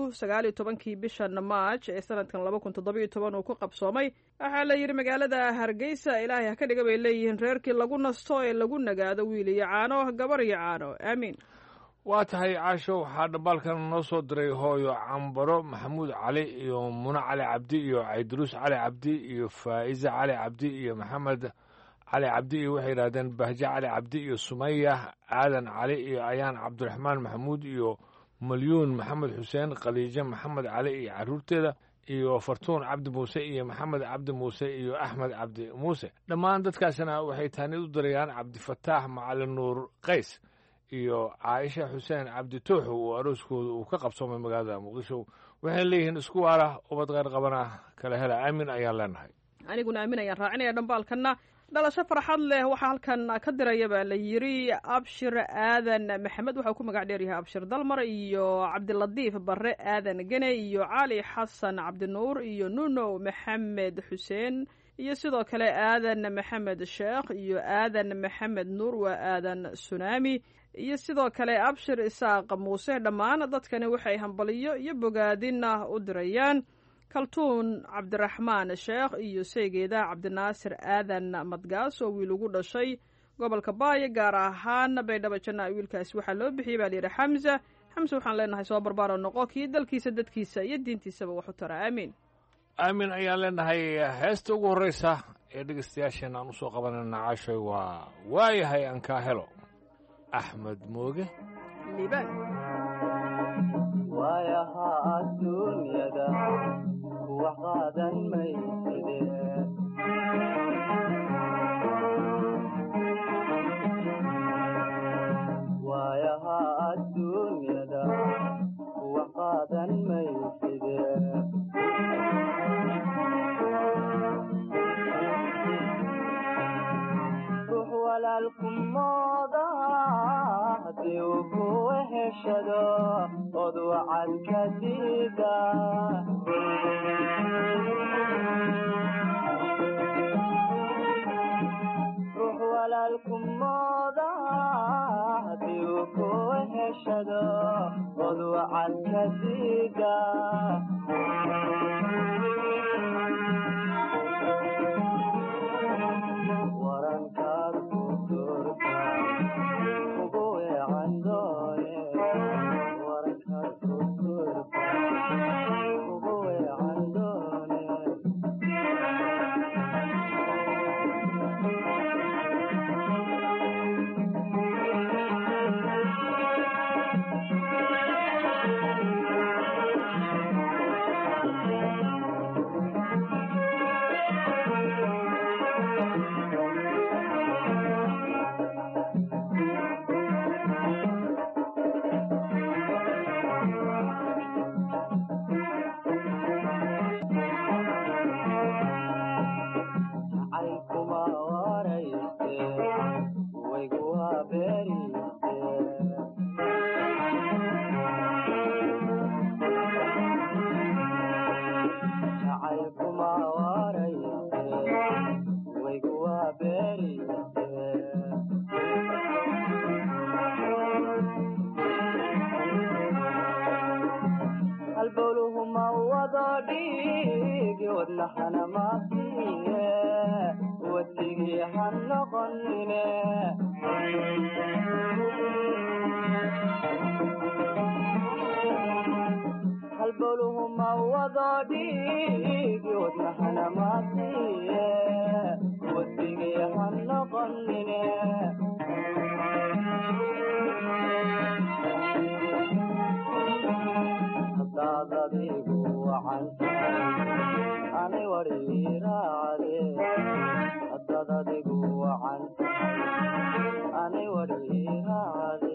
19 bishan maaj ee sanadkan 2017 uu ku qabsoomay waxaa la yidhi magaalada hargeysa ilaahay ha ka dhiga bay leeyihiin reerkii lagu nasto ee lagu nagaado wiil iyo caano gabar iyo caano aamiin waa tahay caasho waxaa dhambaalkan noo soo diray hooyo cambaro maxamuud cali iyo muno cali cabdi iyo cayduruus cali cabdi iyo faa'ize cali cabdi iyo maxamed cali cabdi iyo waxay yidhahdeen bahje cali cabdi iyo sumaya aadan cali iyo ayaan cabdiraxmaan maxamuud iyo malyuun maxamed xuseen khaliijo maxamed cali iyo carruurteeda iyo fartuun cabdi muuse iyo maxamed cabdi muuse iyo axmed cabdi muuse dhammaan dadkaasina waxay taanid u dirayaan cabdifataax macalin nuur qays iyo caaisha xuseen cabdi tooxo oo arooskooda uu ka qabsoomay magaalada muqdisho waxay leeyihiin isku waara ubad qayr qabana kala hela aamin ayaan leenahay aniguna aamin ayaan raacinaya dhambaalkanna dhalasho farxad leh waxaa halkan ka diraya baa la yidhi abshir aadan maxamed waxau ku magac dheeryahay abshir dalmar iyo cabdilatiif barre aadan gene iyo cali xasan cabdinuur iyo nuno maxamed xuseen iyo sidoo kale aadan maxamed sheekh iyo aadan maxamed nuur waa aadan sunaami iyo sidoo kale abshir isaaq muuse dhammaan dadkani waxay hambaliyo iyo bogaadina u dirayaan kaltuun cabdiraxmaan sheekh iyo saygeeda cabdinaasir aadan madgaas oo wiil ugu dhashay gobolka baayo gaar ahaan baydhabo janna wiilkaasi waxaa loo bixiyey baa layidhi xamse waxaan leenahay soo barbaaro noqo kii dalkiisa dadkiisa iyo diintiisaba wax u tara aamiin aamin ayaan leenahay heesta ugu horreysa ee dhegeystayaasheen aan usoo qabanayna caashoy waa waayahay aan kaa helo axmed mooge liibaan waayaha adduunyada wax qaadan mayside waayaha adduunyada wax qaadan mayside ruux walaalkumooda haddii uu ku weheshado od wacad ka diida ruux walaalkumooda haddii uu ku weheshado od wacad ka diida warankaad ku durta dhiigi wadnahana maasiye wadigii ha noqonine halbowluhu ma wado dhiigi wadnahana maasiye wadigii ha noqonine hadaad adigu wacantahay ani wariiraacde hadaad adigu wacantahay ani wariiraacde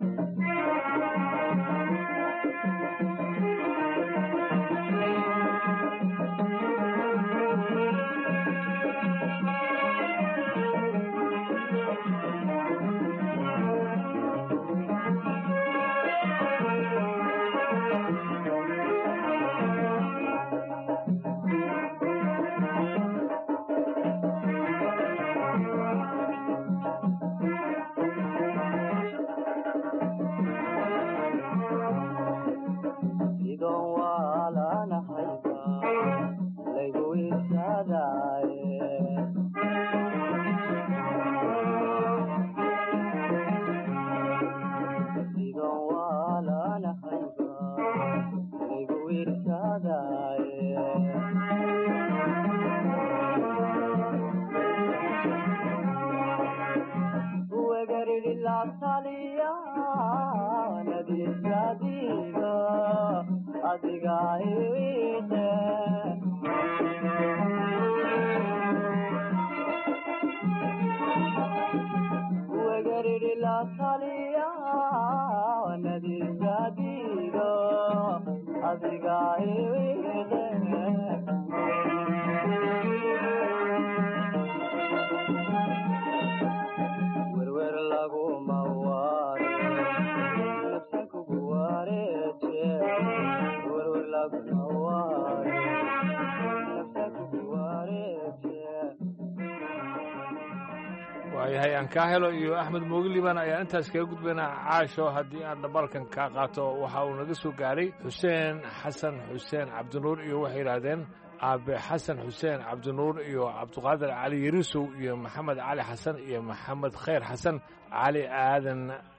waayahay aan kaa helo iyo axmed moogiliban ayaan intaas kaga gudbaynaa caasho haddii aan dhabalkan kaa qaato waxa uu naga soo gaaray xuseen xasan xuseen cabdinuur iyo waxay yidhaahdeen aabe xasan xuseen cabdinuur iyo cabdiqaadir cali yarisow iyo maxamed cali xasan iyo maxamed khayr xasan cali aadan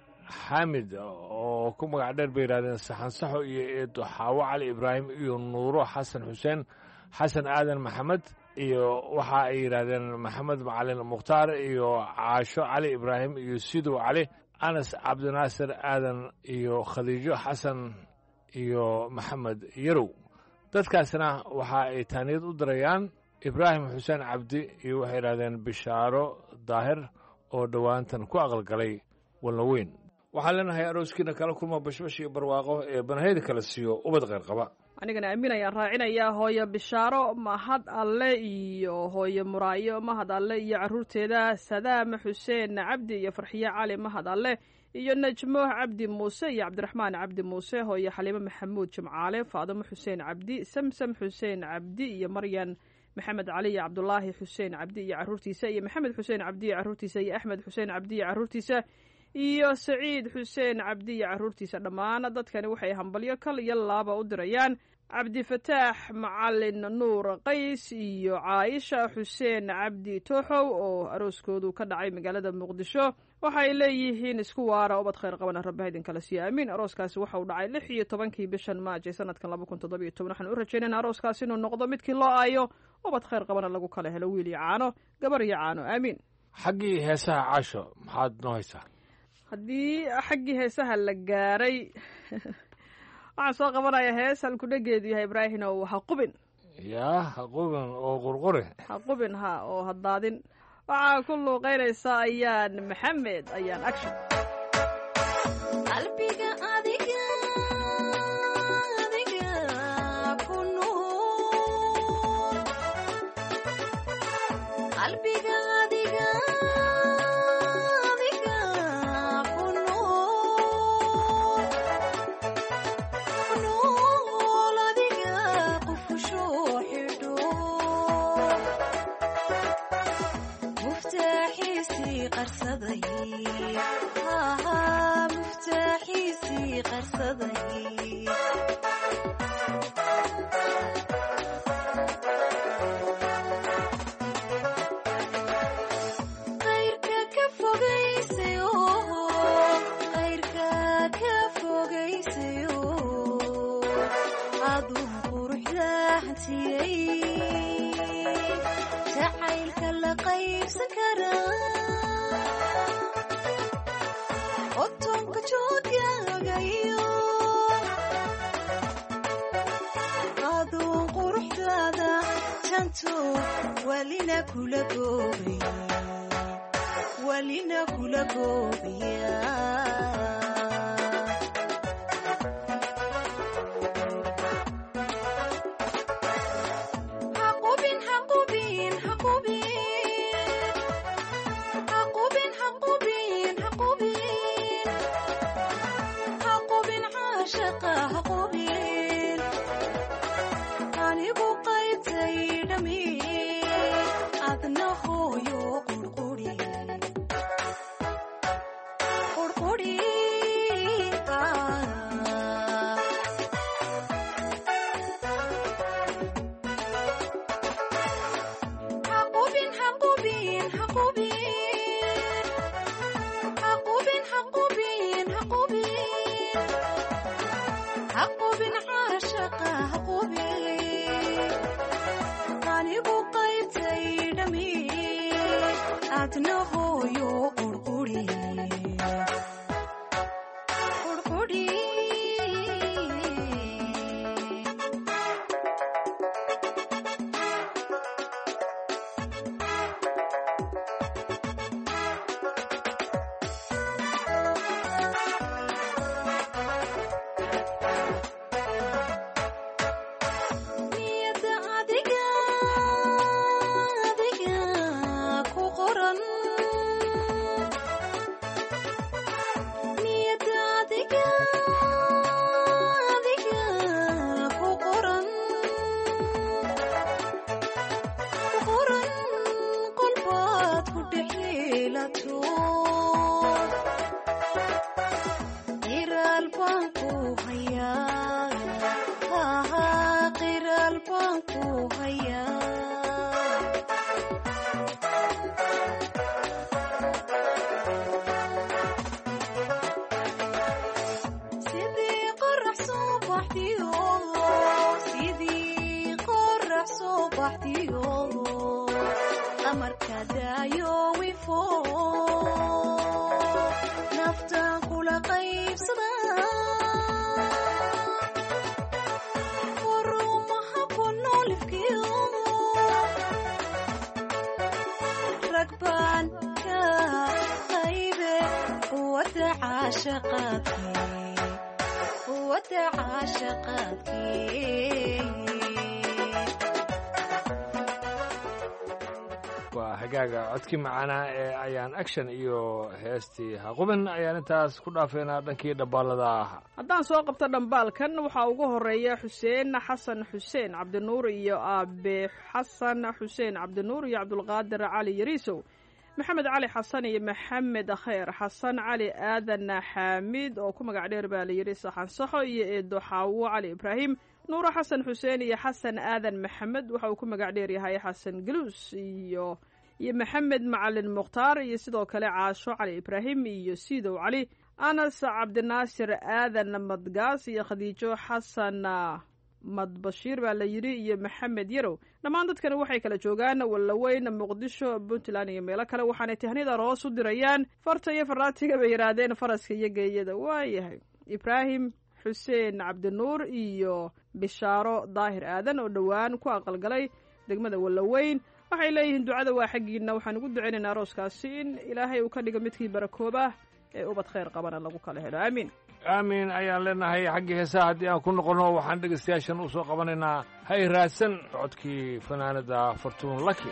xaamid oo ku magac dheer bay yidhahdeen saxansaxo iyo eedo xaawo cali ibraahim iyo nuuro xasan xuseen xasan aadan maxamed iyo waxa ay yidhaahdeen maxamed macalin mukhtaar iyo caasho cali ibraahim iyo sidow cali anas cabdinaasir aadan iyo khadiijo xasan iyo maxamed yarow dadkaasna waxa ay taaniyad u dirayaan ibraahim xuseen cabdi iyo waxay yidhahdeen bishaaro daahir oo dhowaantan ku aqalgalay walnaweyn waxaan leenahay arooskiina kala kulma bashbash iyo barwaaqo ee banaheyda kala siiyo ubad kheyr qaba anigana aamin ayaan raacinayaa hooyo bishaaro mahad alle iyo hooyo muraayo mahad alle iyo carruurteeda sadaame xuseen cabdi iyo farxiye cali mahad alle iyo najmo cabdi muuse iyo cabdiraxmaan cabdi muuse hooyo xaliimo maxamuud jimcaale faadimo xuseen cabdi samsam xuseen cabdi iyo maryan maxamed cali iyo cabdulaahi xuseen cabdi iyo carruurtiisa iyo maxamed xuseen cabdi iyo carruurtiisa iyo axmed xuseen cabdi iyo carruurtiisa iyo saciid xuseen cabdi iyo carruurtiisa dhammaan dadkani waxay hambalyo kal iyo laaba u dirayaan cabdifataax macalin nuur qays iyo caaisha xuseen cabdi tooxow oo arooskoodu ka dhacay magaalada muqdisho waxay leeyihiin isku waara ubad khayr qabana rabbaha idinkala siiya aamiin arooskaasi waxa uu dhacay 16 bishan maaj ee sanadkan 2017 waxaan u rajaynaynaa arooskaasi inuu noqdo midkii loo aayo ubad khayr qabana lagu kala helo wiil iyo caano gabar iyo caano aamiin xaggii heesaha caasho maxaad noo haysaa haddii xaggii heesaha la gaaray waxaan soo qabanaya hees halkudhageedu yahay ibraahimow ha qubin yaa ha qubin oo qurqure ha qubin ha oo ha daadin waxaa ku luuqaynaysa ayaan maxamed ayaan agshan qalbiga adiga ku nuur qalbiga adiga ku nuur adiga qofku soo xidho muftaxiisii qarsaday muftaxiisii qarsaday qaybsaday jacaylka la qaybsan karaa otonka joogagayo aduun quruxdaada janto walina kula goobiya anigu qaybtay dhami adna hooyo qurquri anigu qaybtay dhami adna hooyo qurquri waa hagaaga codkii macaanaa ee ayaan action iyo heestii haqubin ayaan intaas ku dhaafeynaa dhankii dhambaalada ah. haddaan soo qabto dhambaalkan waxaa ugu horeeya xuseen xasan xuseen cabdinuur iyo aabe xasan xuseen cabdinuur iyo cabdulqaadir cali yariisow maxamed cali xasan iyo maxamed khayr xasan cali aadan xaamid oo ku magac dheer baa layidhi saxan saxo iyo eedo xaawo cali ibraahim nuuro xasan xuseen iyo xasan aadan maxamed waxa uu ku magac dheer yahay xasan galuus iyo maxamed macalin mukhtaar iyo sidoo kale caasho cali ibraahim iyo siidow cali anas cabdinaasir aadan madgaas iyo khadiijo xasan madbashiir baa la yidhi iyo maxamed yarow dhammaan dadkani waxay kala joogaan wallaweyn muqdisho puntland iyo meelo kale waxaanay tahnida hoos u dirayaan farta iyo faraatiga bay yidhaahdeen faraska iyo geeyada waayahay ibraahim xuseen cabdinuur iyo bishaaro daahir aadan oo dhowaan ku aqalgalay degmada wallaweyn waxay leeyihiin ducada waa xaggiina waxaan ugu ducaynaynaa arooskaasi in ilaahay uu ka dhigo midkii barakooba ee ubad khayr qabana lagu kala helo aamiin aamin ayaan leenahay xaggii heesaha haddii aan ku noqonno waxaan dhegaystayaashan u soo qabanaynaa hay raadsan codkii fanaanada fartuun laki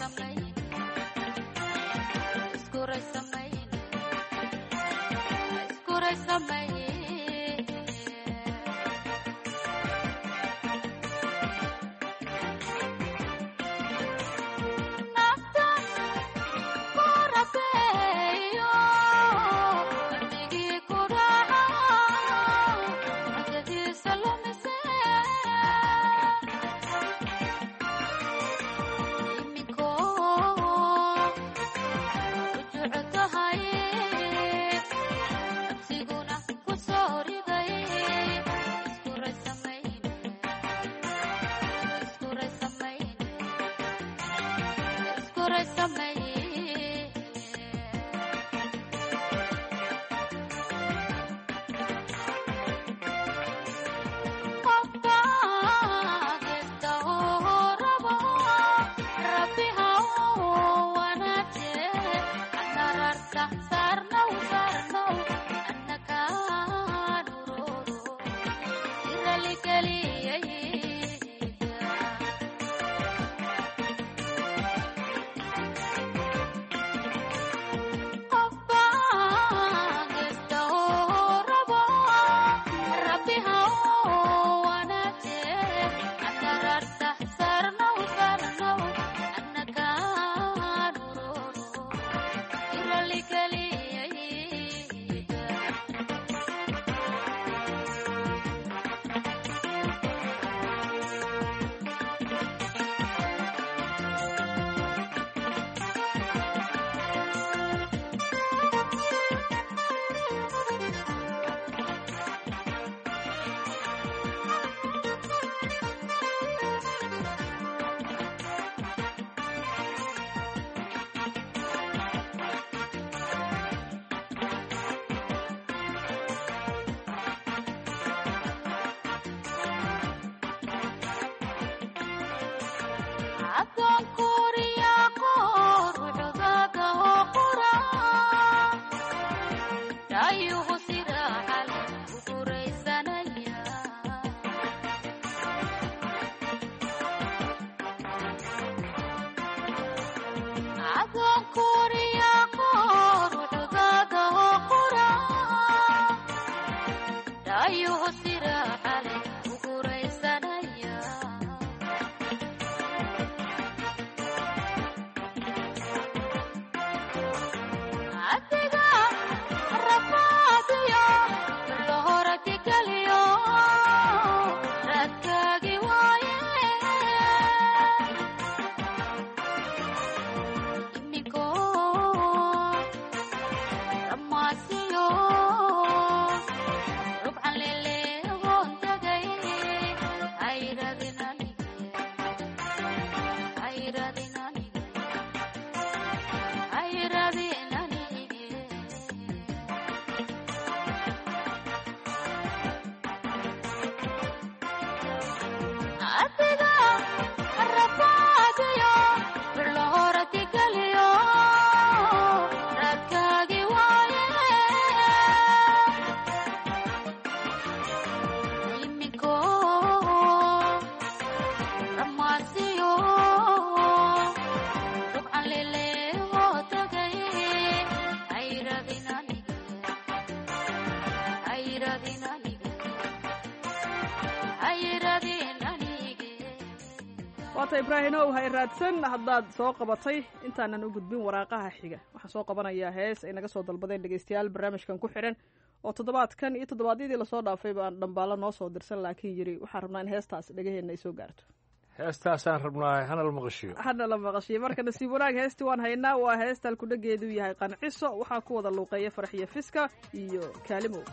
waata ibraahimow hay raadsan haddaad soo qabatay intaanan u gudbin waraaqaha xiga waxaan soo qabanayaa hees ay naga soo dalbadeen dhegaystayaal barnaamijkan ku xidhan oo toddobaadkan iyo toddobaadyadii lasoo dhaafay baan dhambaalo noo soo dirsan laakiin yidhi waxaan rabnaa in heestaas dhegaheenna ay soo gaarto heestaasaan rabnaa hana la maqashiyo hana la maqashiyo marka nasiib wanaag heestii waan haynaa waa heesta halkudhageedu yahay qanciso waxaa ku wada luuqeeya farxiyo fiska iyo kaalimow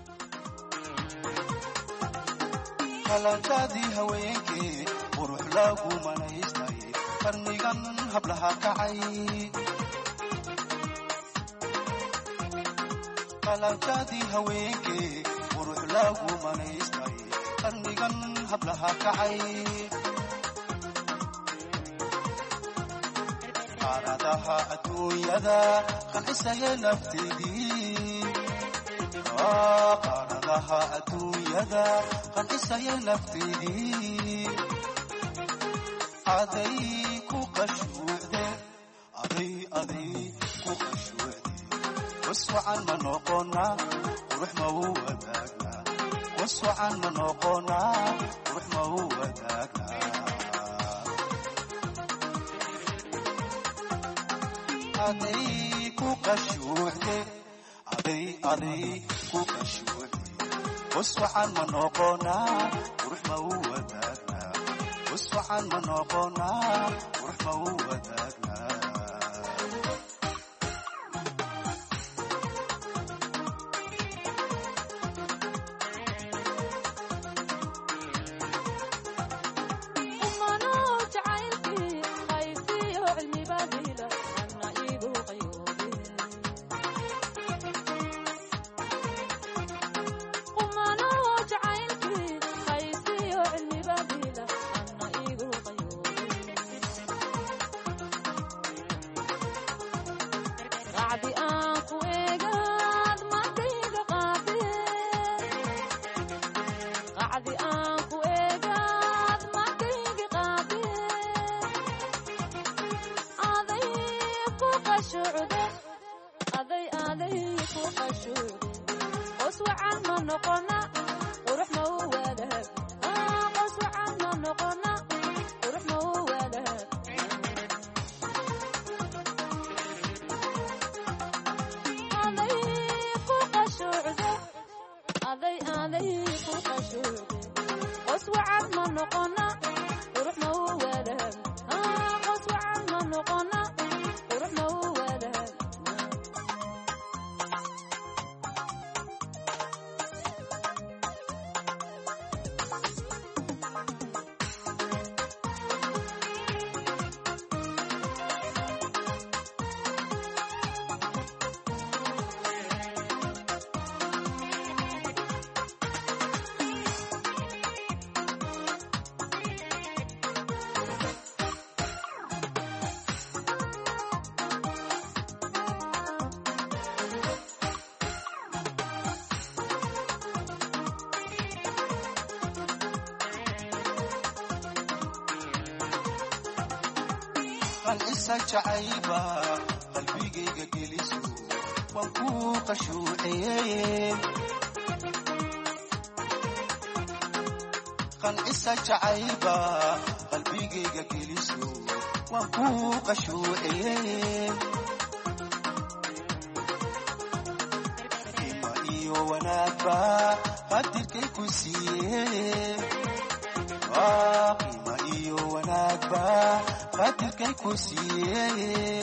qalanjaadii haweenkii qurux lagu manaystay qarnigan hablaha kacay qalanjaadii haweenkii qurux lagu manaystay qarnigan hablaha kacay qaaradaha adduunyada qancisaya nafteedii qaaradaha adduunyada qancisaya nafteedii caday ku qashuucde aday aday ku qashuucde waswacan ma noqonaa qurux ma u wadaagnaa waswacan ma noqonaa qurux ma u wadaagnaa aday ku qashuucde aday aday ku qashuucde waswacan ma noqonaa qurux ma u wadaagnaa waswacan ma noqonaa qurux ma u wadaagnaa qalcisa jacayba qalbigayga geliso waan ku qashuucee qalcisa jacayba qalbigayga geliso waan ku qashuucee ima iyo wanaagba qadirkay ku siiyee ima iyo wanaagba qadirkay ku siiyee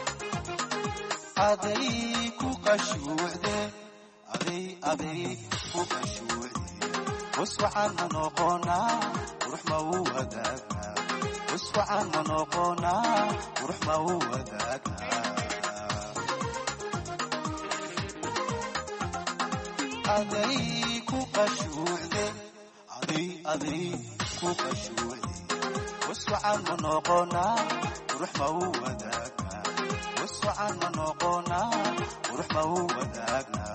aday ku qashuucde aday aday ku qashuucde waswacan ma noqonaa qurux ma u wadaagnaa waswacan ma noqonaa qurux ma u wadaagnaa aday ku qashuucde aday aday ku qashuucde waswacan ma noqonaa qurux ma u wadaagnaa waswacan ma noqonaa qurux ma u wadaagnaa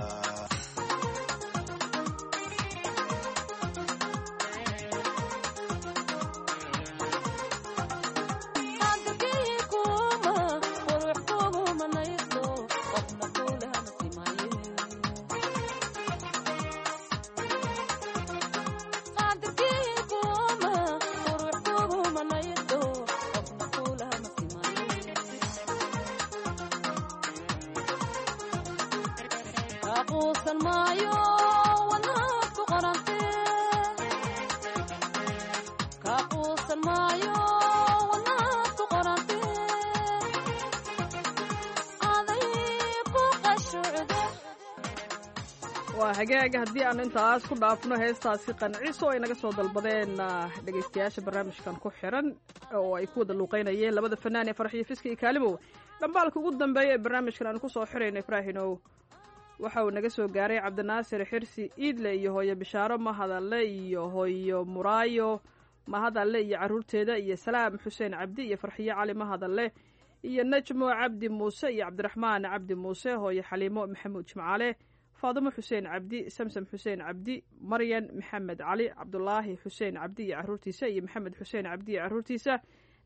waa hagaaga haddii aan intaas ku dhaafno heestaasi qanciso ay naga soo dalbadeen dhegaystayaasha barnaamijkan ku xiran oo ay ku wada luuqeynayeen labada fanaan ee farxiyo fiska iyo kaalimow. dhambaalka ugu dambeeya ee barnaamijkan aan ku soo xirayno ibraahinow waxa uu naga soo gaaray cabdinaasir xirsi iidle iyo hooyo bishaaro mahadalle iyo hooyo muraayo mahadalle iyo carruurteeda iyo salaam xuseen cabdi iyo farxiyo cali mahadalle iyo najmo cabdi muuse iyo cabdiraxmaan cabdi muuse hooyo xaliimo maxamuud jimcaale faadimo xuseen cabdi samsam xuseen cabdi maryan maxamed cali cabdulaahi xuseen cabdi iyo carruurtiisa iyo maxamed xuseen cabdi iyo carruurtiisa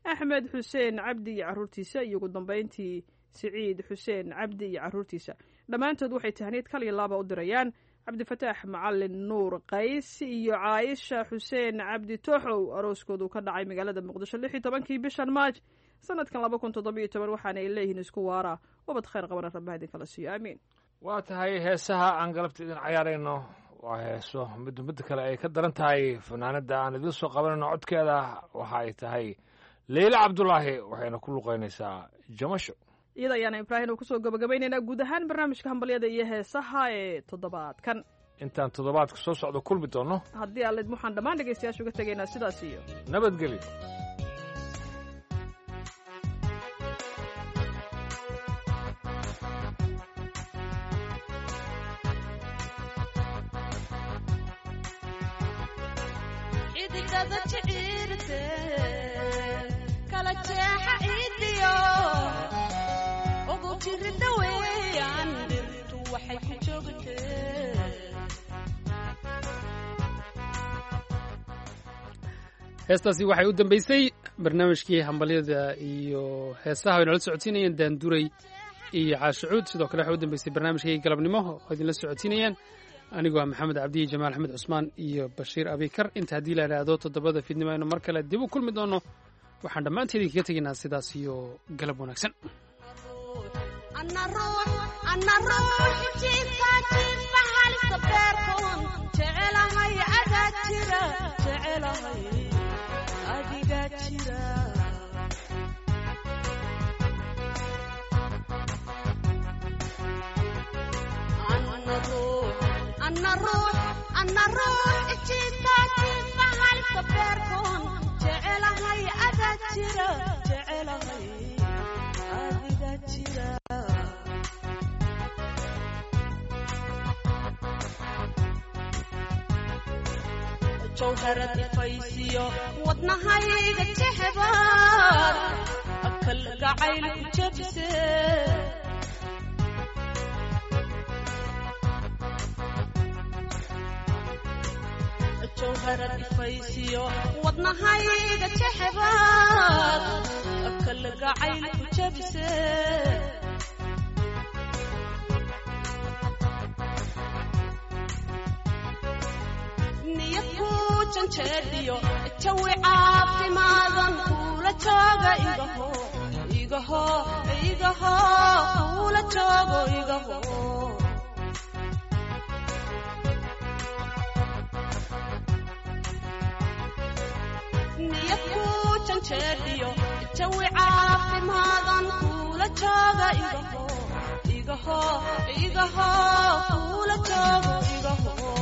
axmed xuseen cabdi iyo caruurtiisa iyo ugu dambeyntii siciid xuseen cabdi iyo caruurtiisa dhammaantood waxay tahniid kal iyo laaba u dirayaan cabdifataax macalin nuur qays iyo caayisha xuseen cabdi tooxow arooskoodu ka dhacay magaalada muqdisho 16 bishan maaj sanadkan 2017 waxaana ay leeyihiin isku waara wabad khayr qabana rabbaha idin kala siiyo aamiin waa tahay heesaha aan galabta idin cayaarayno waa heeso midda kale ay ka daran tahay fanaanada aan idin soo qabanayno codkeeda waxa ay tahay leyla cabdulaahi waxayna ku luqaynaysaa jamasho iyada ayaana ibraahim kusoo gabagabaynaynaa guud ahaan barnaamijka hambalyada iyo heesaha ee toddobaadkan intaan toddobaadka soo socdo kulmi doono haddii aalid waxaan dhammaan dhegaystayaasha uga tegaynaa sidaas iyo nabadgelyo cidigada jiciirte kala jeexa ciidiyo ugu jirida weeyaan dhirtu waxay ku joogtee heestaasi waxay u dambeysay barnaamijkii hambalyada iyo heesaha ay nala socodsiinayeen daanduray iyo caashucuud sidoo kale waxay u dambeysay barnaamijkii galabnimo oo idinla socodsiinayeen anigoo maxamed cabdiyi jamaal axmed cusmaan iyo bashiir abikar inta haddii la idhaahdo 7 fiidnimo aynu mar kale dib u kulmi doono waxaan dhammaanteedii kaga tegaynaa sidaas iyo galab wanaagsan أنا روحي جيفاتي فحال صبركم جعلها أذاكرة جعلها أذاكرة أنا روح جيفاتي فحال صبركم جعلها أذاكرة جعلها أذاكرة جوهرة فيسيو وطنها يجحبار أكل قعيل جبسي جوهرة فيسيو وطنها يجحبار أكل قعيل جبسي janjeediyo jawi caafimaadaan kula jooga igaho kula joogo igaho niyad ku janjeediyo jawi caafimaadaan kula jooga igaho kula joogo igaho